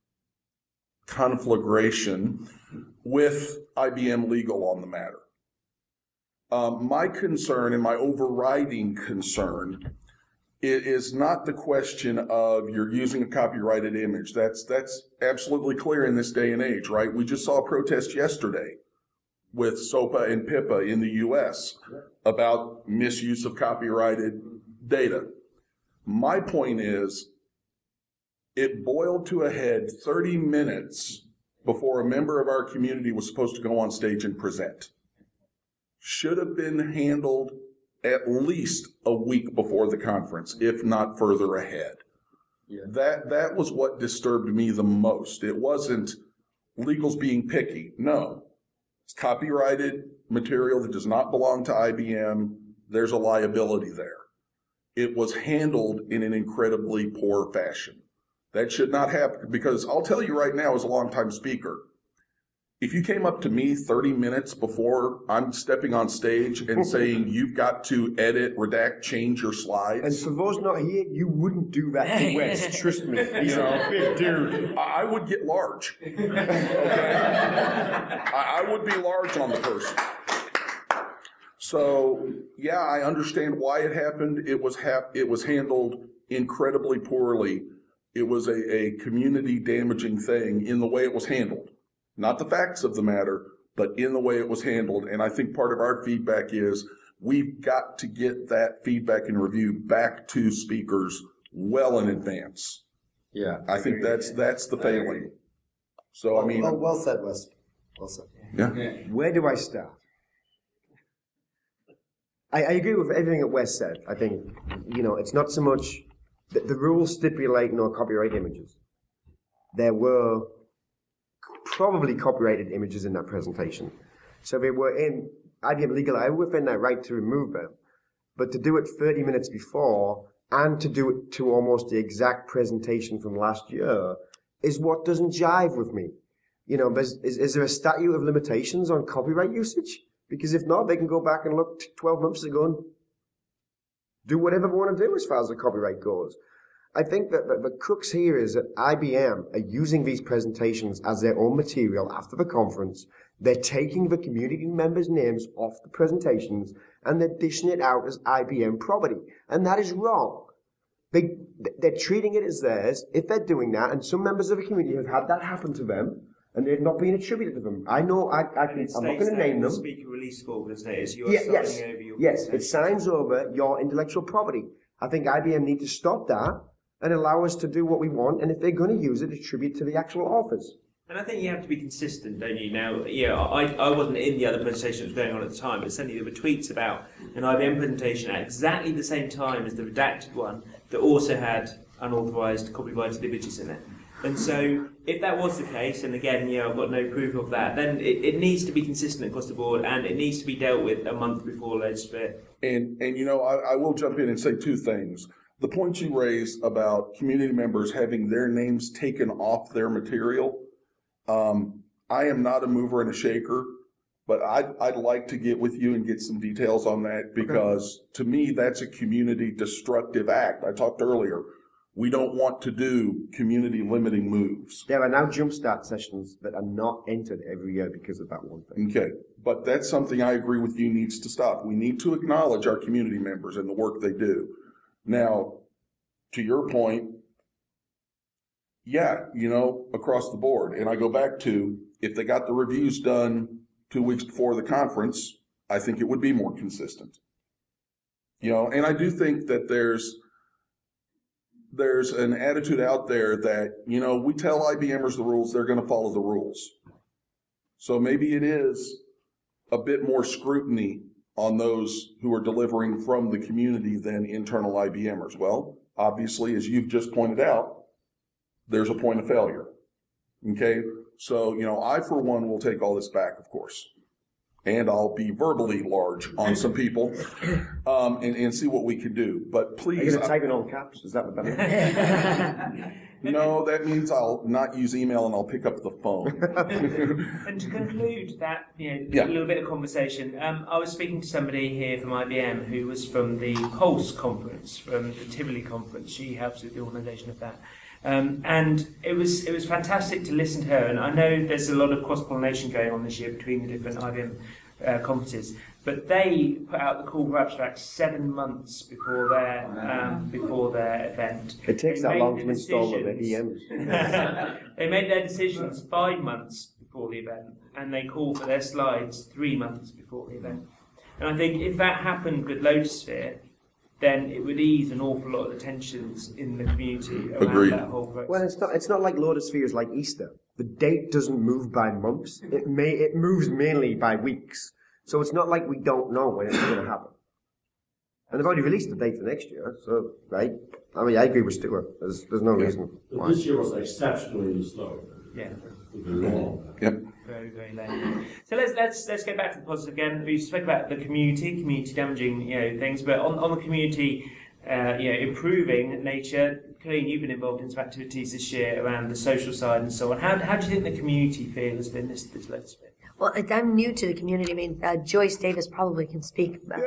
conflagration with IBM Legal on the matter. My concern and my overriding concern is not the question of you're using a copyrighted image. That's absolutely clear in this day and age, right? We just saw a protest yesterday with SOPA and PIPA in the U.S. about misuse of copyrighted data. My point is, it boiled to a head 30 minutes before a member of our community was supposed to go on stage and present. Should have been handled at least a week before the conference, if not further ahead. Yeah. That was what disturbed me the most. It wasn't legals being picky. No. It's copyrighted material that does not belong to IBM. There's a liability there. It was handled in an incredibly poor fashion. That should not happen, because I'll tell you right now as a longtime speaker, if you came up to me 30 minutes before I'm stepping on stage and saying you've got to edit, redact, change your slides. And for those not here, you wouldn't do that to Wes, trust me. He's a big dude. I would get large. Okay? I would be large on the person. So, yeah, I understand why it happened. It was handled incredibly poorly. It was a community damaging thing in the way it was handled. Not the facts of the matter, but in the way it was handled. And I think part of our feedback is we've got to get that feedback and review back to speakers well in advance. Yeah. I think that's the failing. So, I mean. Well said, Wes. Well said. Yeah. Where do I start? I agree with everything that Wes said. I think, it's not so much the rules stipulate no copyright images. There were probably copyrighted images in that presentation. So they were in IBM legally, I within their right to remove them, but to do it 30 minutes before and to do it to almost the exact presentation from last year is what doesn't jive with me. You know, is there a statute of limitations on copyright usage? Because if not, they can go back and look 12 months ago and do whatever they want to do as far as the copyright goes. I think that the crux here is that IBM are using these presentations as their own material after the conference. They're taking the community members' names off the presentations and they're dishing it out as IBM property. And that is wrong. They're treating it as theirs. If they're doing that, and some members of the community have had that happen to them, and they've not been attributed to them. I know, I'm not going to name them. The speaker release form, doesn't it? Yes, it signs over your intellectual property. I think IBM need to stop that and allow us to do what we want, and if they're going to use it, attribute to the actual authors. And I think you have to be consistent, don't you? Now, I wasn't in the other presentation that was going on at the time, but certainly there were tweets about an IBM presentation at exactly the same time as the redacted one that also had unauthorised copyrighted images in it. And so, if that was the case, and again, I've got no proof of that, then it needs to be consistent across the board, and it needs to be dealt with a month before Lotusphere. And I will jump in and say two things. The point you raised about community members having their names taken off their material, I am not a mover and a shaker, but I'd like to get with you and get some details on that, because to me, that's a community destructive act. I talked earlier. We don't want to do community limiting moves. There are now jumpstart sessions that are not entered every year because of that one thing. Okay, but that's something I agree with you needs to stop. We need to acknowledge our community members and the work they do. Now, to your point, across the board. And I go back to, if they got the reviews done 2 weeks before the conference, I think it would be more consistent. And I do think that there's an attitude out there that, we tell IBMers the rules, they're going to follow the rules. So maybe it is a bit more scrutiny on those who are delivering from the community than internal IBMers. Well, obviously, as you've just pointed out, there's a point of failure. Okay? So, I, for one, will take all this back, of course. And I'll be verbally large on some people and see what we can do. But please... Are you going to type in all caps? Is that the better? No, that means I'll not use email and I'll pick up the phone. And to conclude that, a little bit of conversation, I was speaking to somebody here from IBM who was from the Pulse conference, from the Tivoli conference. She helps with the organisation of that. And it was fantastic to listen to her, and I know there's a lot of cross-pollination going on this year between the different IBM conferences, but they put out the call for abstracts 7 months before their event. It takes that long to install the VMs. They made their decisions 5 months before the event, and they call for their slides 3 months before the event. And I think if that happened with Lotusphere, then it would ease an awful lot of the tensions in the community around that whole process. Well, it's not like Lotusphere is like Easter. The date doesn't move by months. It moves mainly by weeks. So it's not like we don't know when it's going to happen. And they've already released the date for next year, so, right? I mean, I agree with Stuart. There's no reason why. This year was exceptionally slow. Yeah. Long. Yep. Very, very late. So let's get back to the positive again. We spoke about the community damaging things, but on the community improving nature. Colleen, you've been involved in some activities this year around the social side and so on. How do you think the community feel has been this latest bit? Well, I'm new to the community. I mean, Joyce Davis probably can speak about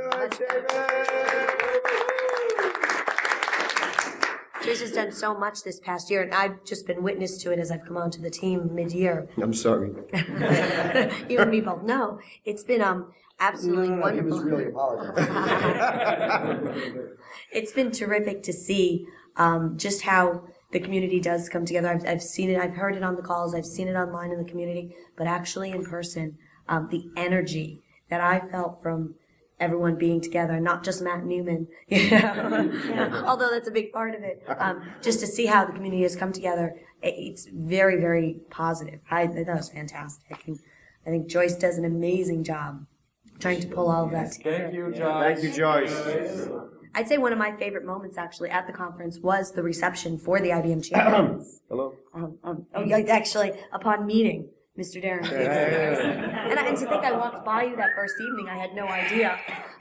Joyce has done so much this past year, and I've just been witness to it as I've come onto the team mid-year. I'm sorry. You and me both. No, it's been absolutely wonderful. He was really apologizing. It's been terrific to see just how the community does come together. I've seen it, I've heard it on the calls, I've seen it online in the community, but actually in person, the energy that I felt from everyone being together, not just Matt Newman, although that's a big part of it. Just to see how the community has come together, it's very, very positive. That was fantastic. And I think Joyce does an amazing job trying to pull all of that together. Thank you, Joyce. Thank you, Joyce. I'd say one of my favorite moments actually at the conference was the reception for the IBM champions. Hello. Actually, upon meeting Mr. Darren. And to think I walked by you that first evening, I had no idea.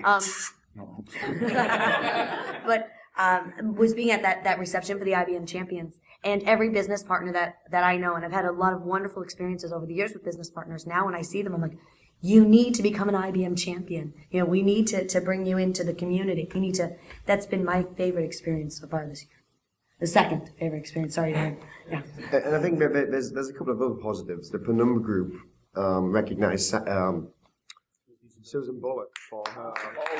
But was being at that reception for the IBM Champions, and every business partner that I know, and I've had a lot of wonderful experiences over the years with business partners. Now when I see them, I'm like, you need to become an IBM champion. We need to bring you into the community. We need to. That's been my favorite experience so far this year. The second favorite experience. Sorry, Darren. Yeah. And I think there's a couple of other positives. The Penumbra Group recognised Susan Bullock for her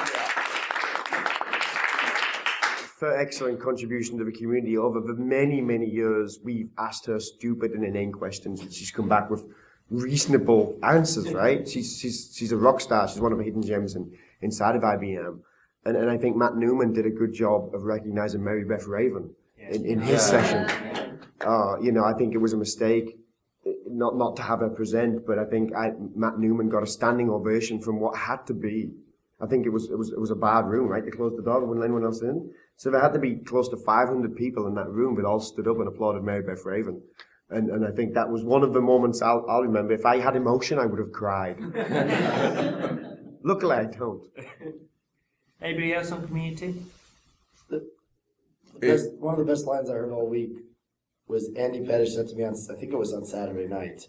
for excellent contribution to the community. Over the many, many years, we've asked her stupid and inane questions, and she's come back with reasonable answers, right? She's a rock star. She's one of the hidden gems inside of IBM. And I think Matt Newman did a good job of recognizing Mary Beth Raven in his session. I think it was a mistake not to have her present, but I think Matt Newman got a standing ovation from what had to be. I think it was a bad room, right? They closed the door and wouldn't let anyone else in. So there had to be close to 500 people in that room that all stood up and applauded Mary Beth Raven. And I think that was one of the moments I'll remember. If I had emotion, I would have cried. Luckily, I don't. Anybody else on community? One of the best lines I heard all week was Andy Pettish said to me I think it was on Saturday night.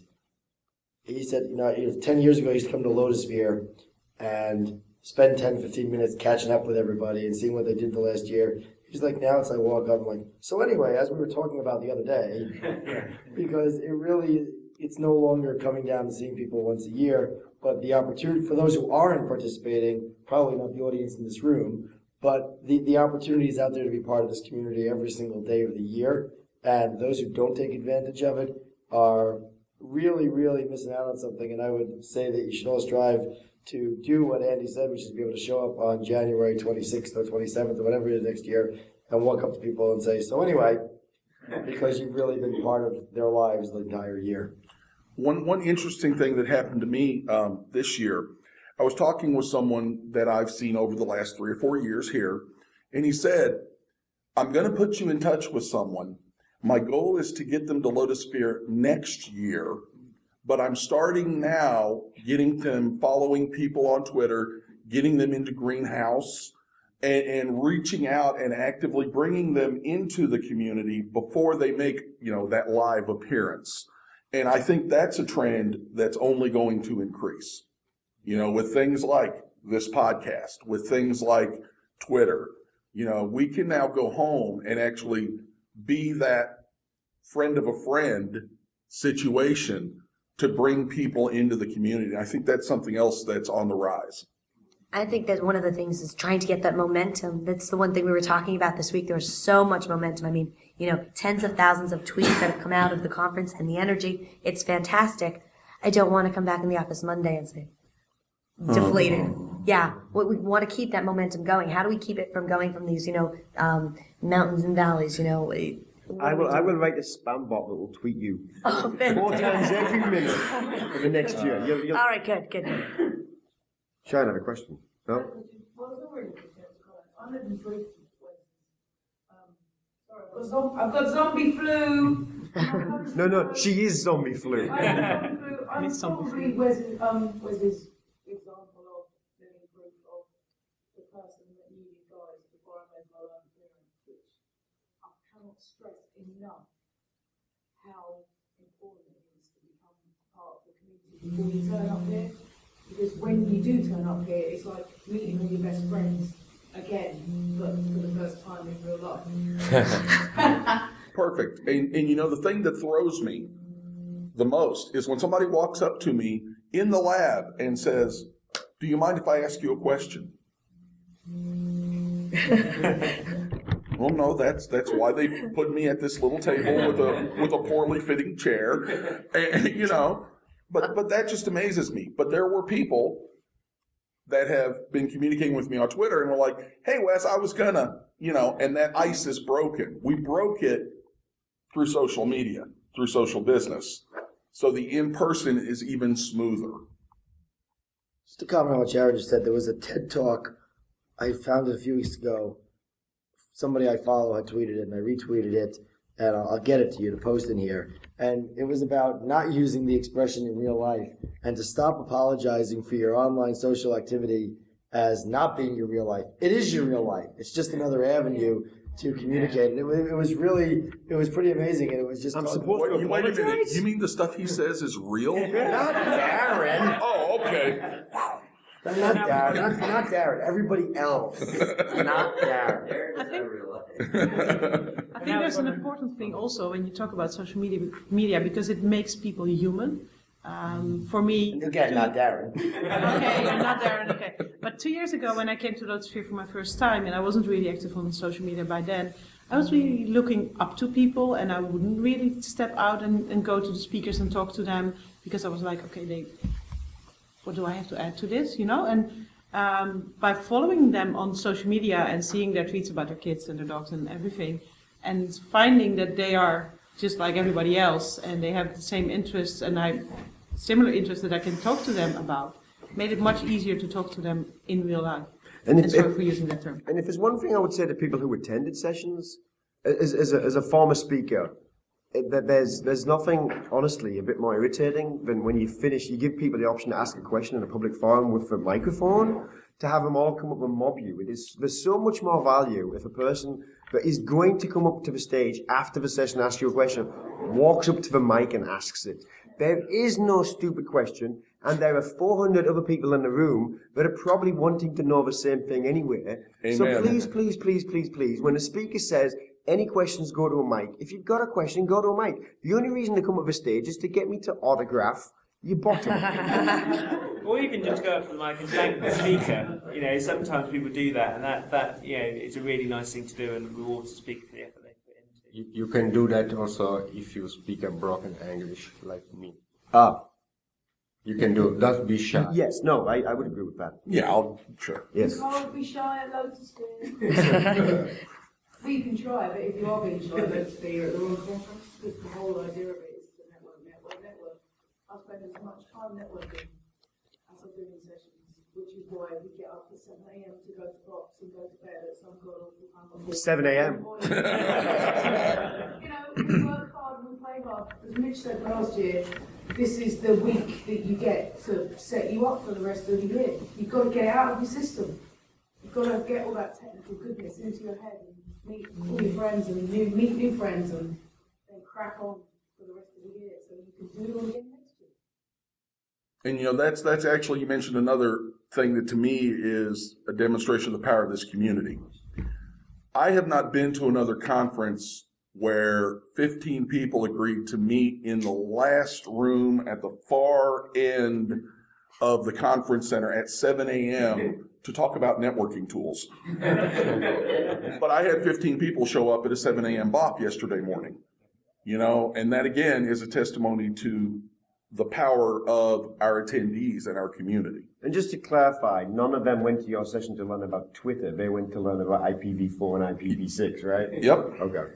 He said, 10 years ago, he used to come to Lotusphere and spend 10, 15 minutes catching up with everybody and seeing what they did the last year. He's like, now it's I walk up and like, so anyway, as we were talking about the other day, because it's no longer coming down and seeing people once a year, but the opportunity for those who aren't participating, probably not the audience in this room, but the opportunity is out there to be part of this community every single day of the year. And those who don't take advantage of it are really, really missing out on something. And I would say that you should all strive to do what Andy said, which is be able to show up on January 26th or 27th or whatever it is next year and walk up to people and say, so anyway, because you've really been part of their lives the entire year. One interesting thing that happened to me this year, I was talking with someone that I've seen over the last 3 or 4 years here, and he said, I'm going to put you in touch with someone. My goal is to get them to Lotusphere next year, but I'm starting now getting them following people on Twitter, getting them into Greenhouse, and reaching out and actively bringing them into the community before they make, that live appearance. And I think that's a trend that's only going to increase, with things like this podcast, with things like Twitter. We can now go home and actually be that friend of a friend situation to bring people into the community. I think that's something else that's on the rise. I think that one of the things is trying to get that momentum. That's the one thing we were talking about this week. There was so much momentum. I mean, tens of thousands of tweets that have come out of the conference and the energy. It's fantastic. I don't want to come back in the office Monday and say, deflated. Yeah, we want to keep that momentum going. How do we keep it from going from these, mountains and valleys, I will write a spam bot that will tweet you 4 times every minute for the next year. All right, good. Sharon had a question. No? I've got zombie flu. No, she is zombie flu. I'm probably Wesley's example of living proof of the person that knew you guys before I made my life appearance, which I cannot stress enough how important it is to become part of the community before you turn up here. Because when you do turn up here, it's like meeting all your best friends again, but for the first time in real life. Perfect. And the thing that throws me the most is when somebody walks up to me in the lab and says, do you mind if I ask you a question? Well, no, that's why they put me at this little table with a poorly fitting chair, and, But that just amazes me. But there were people that have been communicating with me on Twitter and were like, hey, Wes, I was gonna, and that ice is broken. We broke it through social media, through social business. So the in-person is even smoother. Just to comment on what Jared just said, there was a TED Talk I found it a few weeks ago. Somebody I follow had tweeted it, and I retweeted it. and I'll get it to you to post in here. And it was about not using the expression in real life and to stop apologizing for your online social activity as not being your real life. It is your real life. It's just another avenue to communicate. And it was pretty amazing. And it was just... I'm supposed to wait a minute. You mean the stuff he says is real? Not Darren. Oh, okay. Not Darren. Not Darren. Everybody else. Not Darren. I think there's an important thing also when you talk about social media because it makes people human. For me... Again, not Darren. Okay, not Darren, okay. But 2 years ago when I came to Lotusphere for my first time, and I wasn't really active on social media by then, I was really looking up to people and I wouldn't really step out and go to the speakers and talk to them because I was like, okay, what do I have to add to this, you know? And by following them on social media and seeing their tweets about their kids and their dogs and everything, and finding that they are just like everybody else and they have the same interests and I have similar interests that I can talk to them about, made it much easier to talk to them in real life. And sorry for using that term. And if there's one thing I would say to people who attended sessions, as a former speaker, that there's nothing, honestly, a bit more irritating than when you finish, you give people the option to ask a question in a public forum with a microphone, to have them all come up and mob you. There's so much more value if a person that is going to come up to the stage after the session, ask you a question, walks up to the mic and asks it. There is no stupid question, and there are 400 other people in the room that are probably wanting to know the same thing anyway. Amen. So please, when a speaker says, any questions, go to a mic. If you've got a question, go to a mic. The only reason to come up the stage is to get me to autograph your bottom. Or even just go up to the mic and thank the speaker. You know, sometimes people do that, and that you know, it's a really nice thing to do and rewards the speaker for the effort they put into it. You can do that also if you speak a broken English like me. You can do it. Don't be shy. Yes, no, I would agree with that. Yeah, sure. Yes. You can't be shy at Lotusphere. Well, you can try, but if you are being shy at Lotusphere, you're at the wrong conference, because the whole idea of it is to network. I spend as much time networking as I do in sessions, which is why we get up at 7 a.m. to go to box and go to bed at some god awful time. 7 a.m. You know, we work hard and we play hard. As Mitch said last year, this is the week that you get to set you up for the rest of the year. You've got to get it out of your system. You've got to get all that technical goodness into your head and meet all your friends and meet new friends and then crack on for the rest of the year so you can do it all again next year. And you know, that's actually, you mentioned another thing that to me is a demonstration of the power of this community. I have not been to another conference where 15 people agreed to meet in the last room at the far end of the conference center at 7 a.m. to talk about networking tools. But I had 15 people show up at a 7 a.m. BOP yesterday morning, you know, and that again is a testimony to the power of our attendees and our community. And just to clarify, none of them went to your session to learn about Twitter. They went to learn about IPv4 and IPv6, right? Yep. Okay.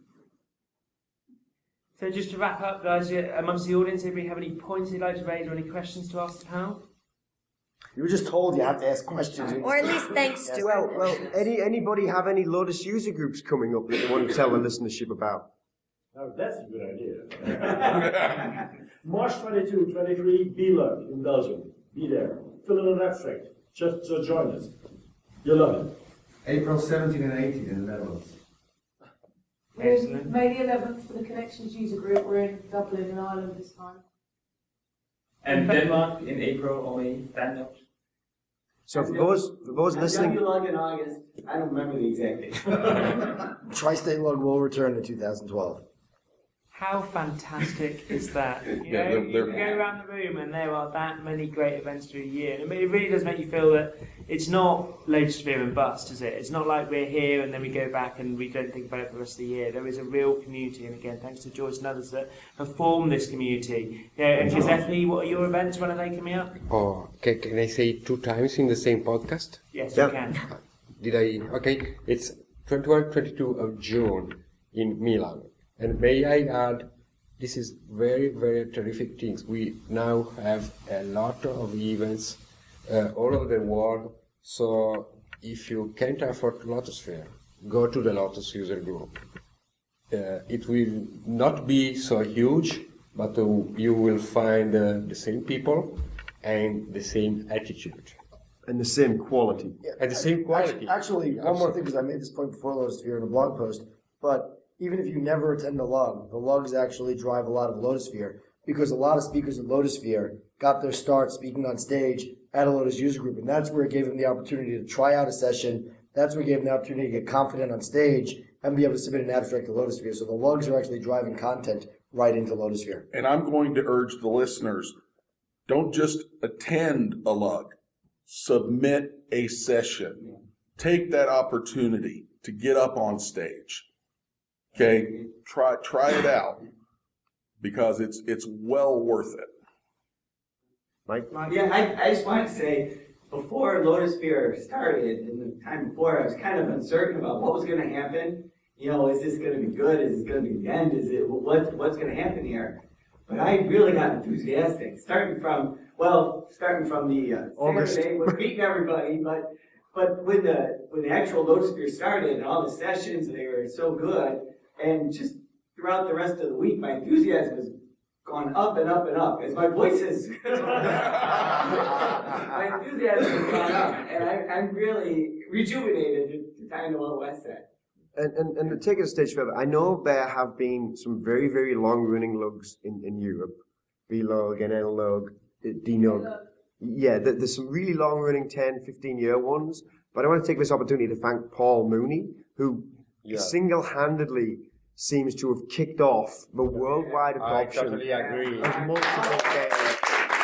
So just to wrap up, guys, amongst the audience, anybody have any points you'd like to raise or any questions to ask the panel? You were just told you have to ask questions. Or at least thanks to Well, anybody have any Lotus user groups coming up that you want to tell the listenership about? Oh, that's a good idea. March 22, 23, Bielefeld in Belgium. Be there. Fill in an abstract. Just join us. You'll love it. April 17 and 18 in the Netherlands. Excellent. May the 11th for the Connections user group. We're in Dublin in Ireland this time. And Denmark in April only, then. So for those listening, Lug in August. I don't remember the exact date. Tri-State Lug will return in 2012. How fantastic is that? You Yeah, know, they're- you go around the room and there are that many great events through a year. And it really does make you feel that it's not Lotusphere and bust, is it? It's not like we're here and then we go back and we don't think about it for the rest of the year. There is a real community, and again, thanks to Joyce and others that have formed this community. Yeah, and Giuseppe, what are your events? When are they coming up? Oh, can I say 2 times in the same podcast? Yes, you can. Did I? Okay, it's 21, 22 of June in Milan. And may I add, this is very, very terrific things. We now have a lot of events all over the world. So if you can't afford Lotusphere, go to the Lotus user group. it will not be so huge, but you will find the same people and the same attitude. And the same quality. Yeah. And the same quality. Actually, one more thing, because I made this point before Lotusphere in a blog post, but even if you never attend a lug, the lugs actually drive a lot of Lotusphere, because a lot of speakers at Lotusphere got their start speaking on stage at a Lotus user group, and that's where it gave them the opportunity to try out a session. That's where it gave them the opportunity to get confident on stage and be able to submit an abstract to Lotusphere. So the lugs are actually driving content right into Lotusphere. And I'm going to urge the listeners, don't just attend a lug. Submit a session. Take that opportunity to get up on stage. Okay? Try it out, because it's well worth it. Mike? Yeah, I just wanted to say, before Lotusphere started, and the time before, I was kind of uncertain about what was going to happen. You know, is this going to be good? Is this going to be the end? Is it what's going to happen here? But I really got enthusiastic, starting from the Saturday was meeting everybody, but when the actual Lotusphere started and all the sessions, they were so good, and just throughout the rest of the week, my enthusiasm has gone up and up and up as my voice has my enthusiasm has gone up, and I'm really rejuvenated to kind of what Wes said. And to take it a stage further, I know there have been some very, very long-running lugs in Europe. V-lug, NL-lug, D-lug. Yeah, there's some really long-running 10, 15-year ones. But I want to take this opportunity to thank Paul Mooney, who single-handedly seems to have kicked off the worldwide adoption I totally agree. of multiple games.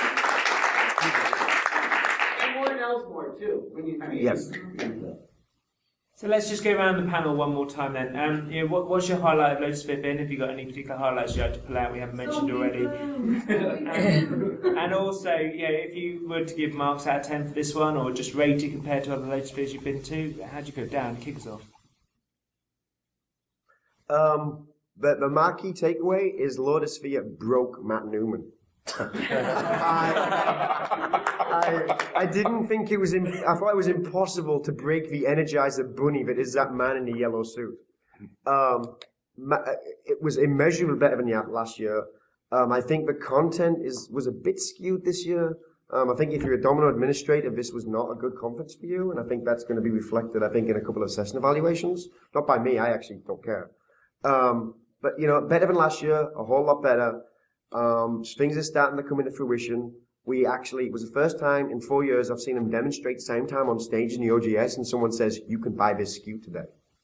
And Warren Ellsmore, too. Yes. So let's just go around the panel one more time then. What's your highlight of Lotusphere been? Have you got any particular highlights you'd like to pull out we haven't mentioned already? And also, if you were to give marks out of 10 for this one, or just rate it compared to other Lotuspheres you've been to, how'd you go down? Kick us off. The marquee takeaway is Lotusphere broke Matt Newman. I didn't think it was. I thought it was impossible to break the Energizer Bunny that is that man in the yellow suit. It was immeasurably better than last year. I think the content was a bit skewed this year. I think if you're a Domino administrator, this was not a good conference for you, and I think that's going to be reflected, I think, in a couple of session evaluations. Not by me. I actually don't care. But better than last year. A whole lot better. Things are starting to come into fruition. It was the first time in 4 years I've seen them demonstrate same time on stage in the OGS, and someone says, you can buy this SKU today.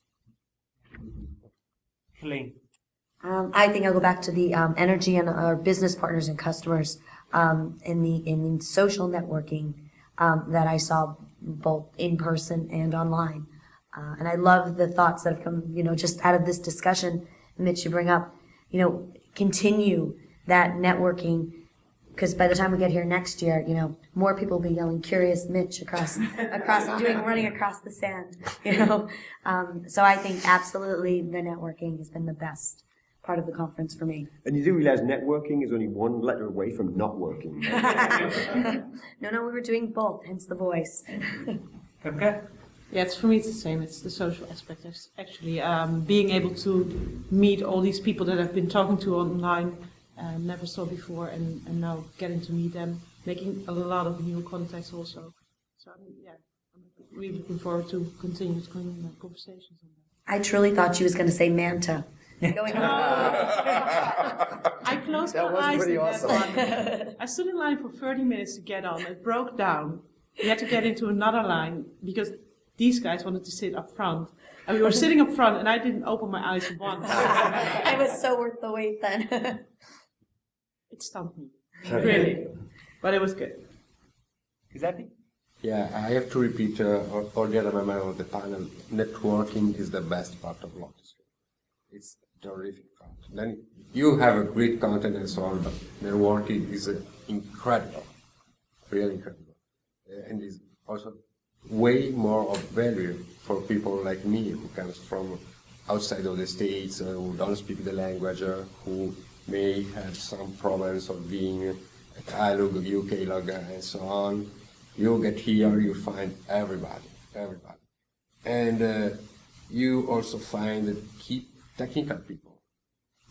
Colleen. I think I'll go back to the energy and our business partners and customers in the social networking that I saw both in person and online. And I love the thoughts that have come, just out of this discussion, Mitch, you bring up, continue that networking, because by the time we get here next year, more people will be yelling "Curious Mitch" running across the sand, So I think absolutely the networking has been the best part of the conference for me. And you do realize networking is only one letter away from not working. No, we were doing both, hence the voice. Okay. Yeah, for me it's the same. It's the social aspect. It's actually being able to meet all these people that I've been talking to online, never saw before, and now getting to meet them, making a lot of new contacts also. So I'm really looking forward to continuing conversations on that. I truly thought she was going to say Manta. I closed my eyes pretty in awesome. that one. I stood in line for 30 minutes to get on. It broke down. We had to get into another line because these guys wanted to sit up front. And we were sitting up front, and I didn't open my eyes once. It was so worth the wait then. It stumped me, really. But it was good. Giuseppe? Yeah, I have to repeat all the other members of the panel. Networking is the best part of Lotus. It's terrific content. Then you have a great content and so on, but networking is incredible, really incredible. And is also way more of value for people like me who comes from outside of the States, who don't speak the language, who may have some problems of being at iLog, UK log, and so on. You get here, you find everybody. And you also find key technical people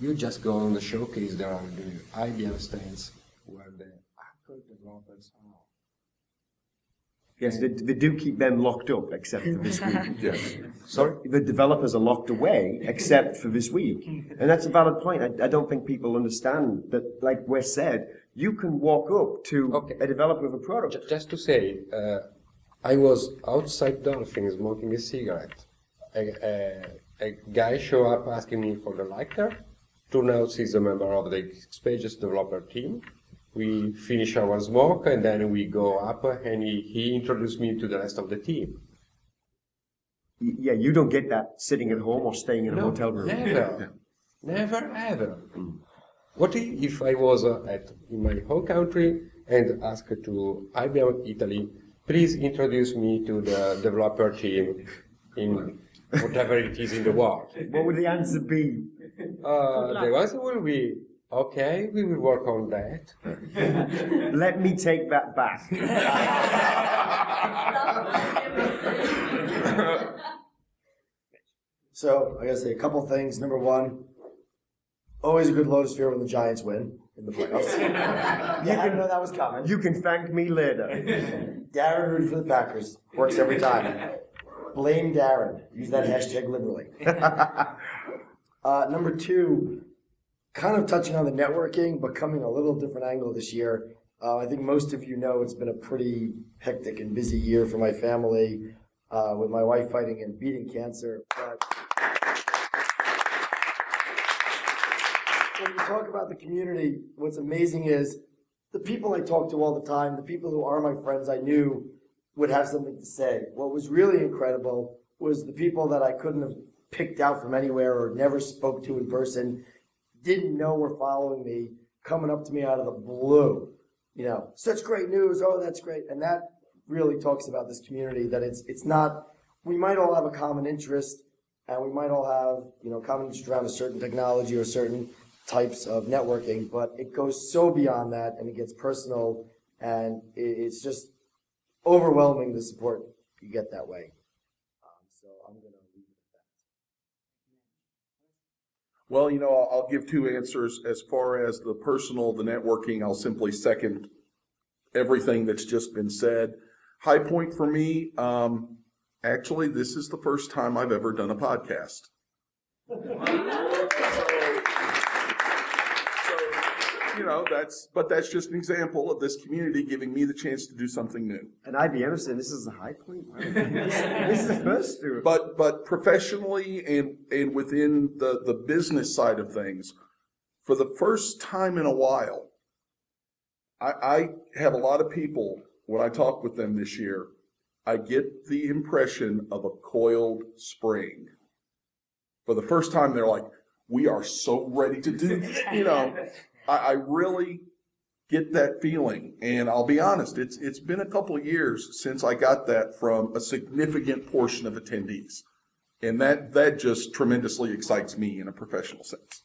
You just go on the showcase, there are the IBM stands where the Apple developers are. Yes, they do keep them locked up, except for this week. Yes. Sorry? The developers are locked away, except for this week. And that's a valid point. I don't think people understand that, like Wes said, you can walk up to a developer of a product. Just to say, I was outside Dolphin smoking a cigarette. A guy showed up asking me for the lighter. Turned out he's a member of the Xpages developer team. We finish our smoke and then we go up and he introduced me to the rest of the team. Yeah, you don't get that sitting at home or staying in a hotel room. Never. Never ever. What if I was in my home country and asked to IBM Italy, please introduce me to the developer team in whatever it is in the world? What would the answer be? The answer will be, okay, we will work on that. Let me take that back. So, I gotta say a couple things. Number one, always a good Lotusphere when the Giants win in the playoffs. Yeah, I didn't know that was coming. You can thank me later. Darren rooting for the Packers. Works every time. Blame Darren. Use that hashtag liberally. Number two, kind of touching on the networking, but coming a little different angle this year. I think most of you know it's been a pretty hectic and busy year for my family, with my wife fighting and beating cancer. But when you talk about the community, what's amazing is the people I talk to all the time, the people who are my friends I knew would have something to say. What was really incredible was the people that I couldn't have picked out from anywhere or never spoke to in person, didn't know were following me, coming up to me out of the blue. You know, such great news, oh, that's great. And that really talks about this community, that it's not, we might all have a common interest, and we might all have, you know, common interest around a certain technology or certain types of networking, but it goes so beyond that, and it gets personal, and it's just overwhelming the support you get that way. So I'm going to leave it at that. Well, you know, I'll give two answers. As far as the personal, the networking, I'll simply second everything that's just been said. High point for me, actually, this is the first time I've ever done a podcast. You know, that's just an example of this community giving me the chance to do something new. And IBM said this is a high point. This is the first. But professionally and within the business side of things, for the first time in a while, I have a lot of people, when I talk with them this year, I get the impression of a coiled spring. For the first time, they're like, we are so ready to do, you know. I really get that feeling, and I'll be honest, it's been a couple of years since I got that from a significant portion of attendees, and that just tremendously excites me in a professional sense.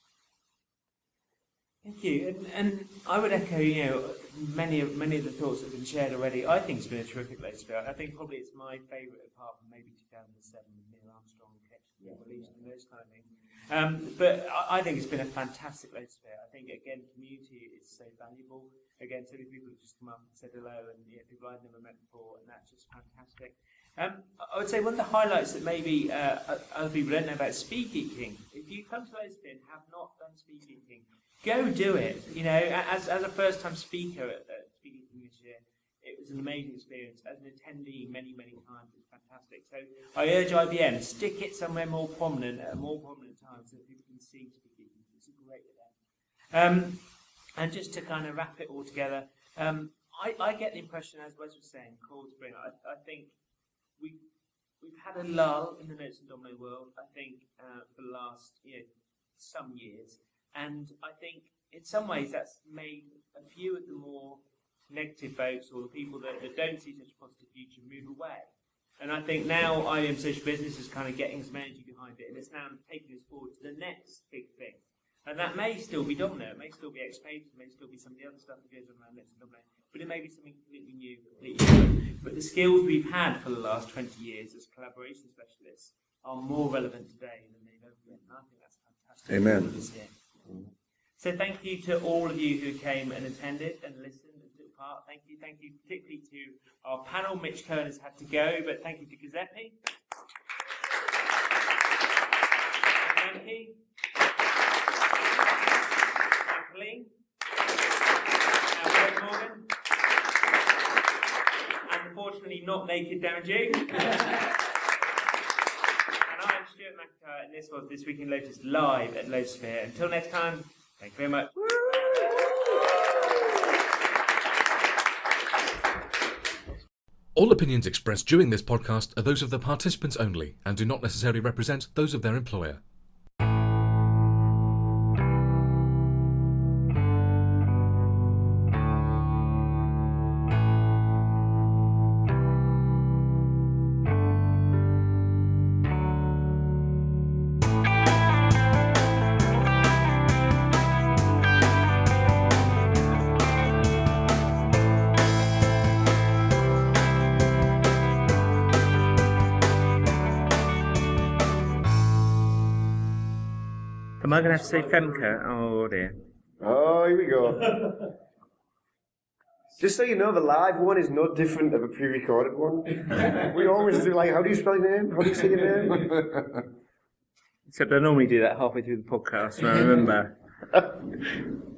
Thank you, and I would echo, you know, many of the thoughts that have been shared already. I think it's been a terrific Lotusphere. I think probably it's my favourite, apart from maybe 2007 Neil Armstrong released and those kind of things. But I think it's been a fantastic Lotusphere. I think, again, community is so valuable. Again, so many people have just come up and said hello, and people I've never met before, and that's just fantastic. I would say one of the highlights that maybe other people don't know about is Speed Geeking. If you come to Lotusphere and have not done Speed Geeking, go do it. You know, as a first-time speaker at Speed Geeking this year, it was an amazing experience. As an attendee many times, it's fantastic. So I urge IBM, stick it somewhere more prominent at a more prominent time so that people can see Speed Geeking. It's a great event. And just to kind of wrap it all together, I get the impression, as Wes was saying, Cold Spring, I think we've had a lull in the Notes and Domino world, I think, for the last some years. And I think in some ways that's made a few of the more negative folks or the people that don't see such a positive future move away. And I think now IBM Social Business is kind of getting some energy behind it, and it's now taking us forward to the next big thing. And that may still be Domino, it may still be Xpages, it may still be some of the other stuff that goes on around Notes and Domino, but it may be something completely new, completely different. But the skills we've had for the last 20 years as collaboration specialists are more relevant today than they've ever been. And I think that's fantastic. Amen. So thank you to all of you who came and attended and listened and took part. Thank you particularly to our panel. Mitch Cohen has had to go, but thank you to Giuseppe. Frankie. Kathleen. And Greg Morgan. And unfortunately not naked Darren Duke. And I'm Stuart McIntyre, and this was This Week in Lotus live at Lotusphere. Until next time, thank you very much. All opinions expressed during this podcast are those of the participants only and do not necessarily represent those of their employer. Am I going to have to say Femke? Oh dear. Oh, here we go. Just so you know, the live one is no different of a pre-recorded one. We always do like, how do you spell your name? How do you say your name? Except I normally do that halfway through the podcast, and I remember.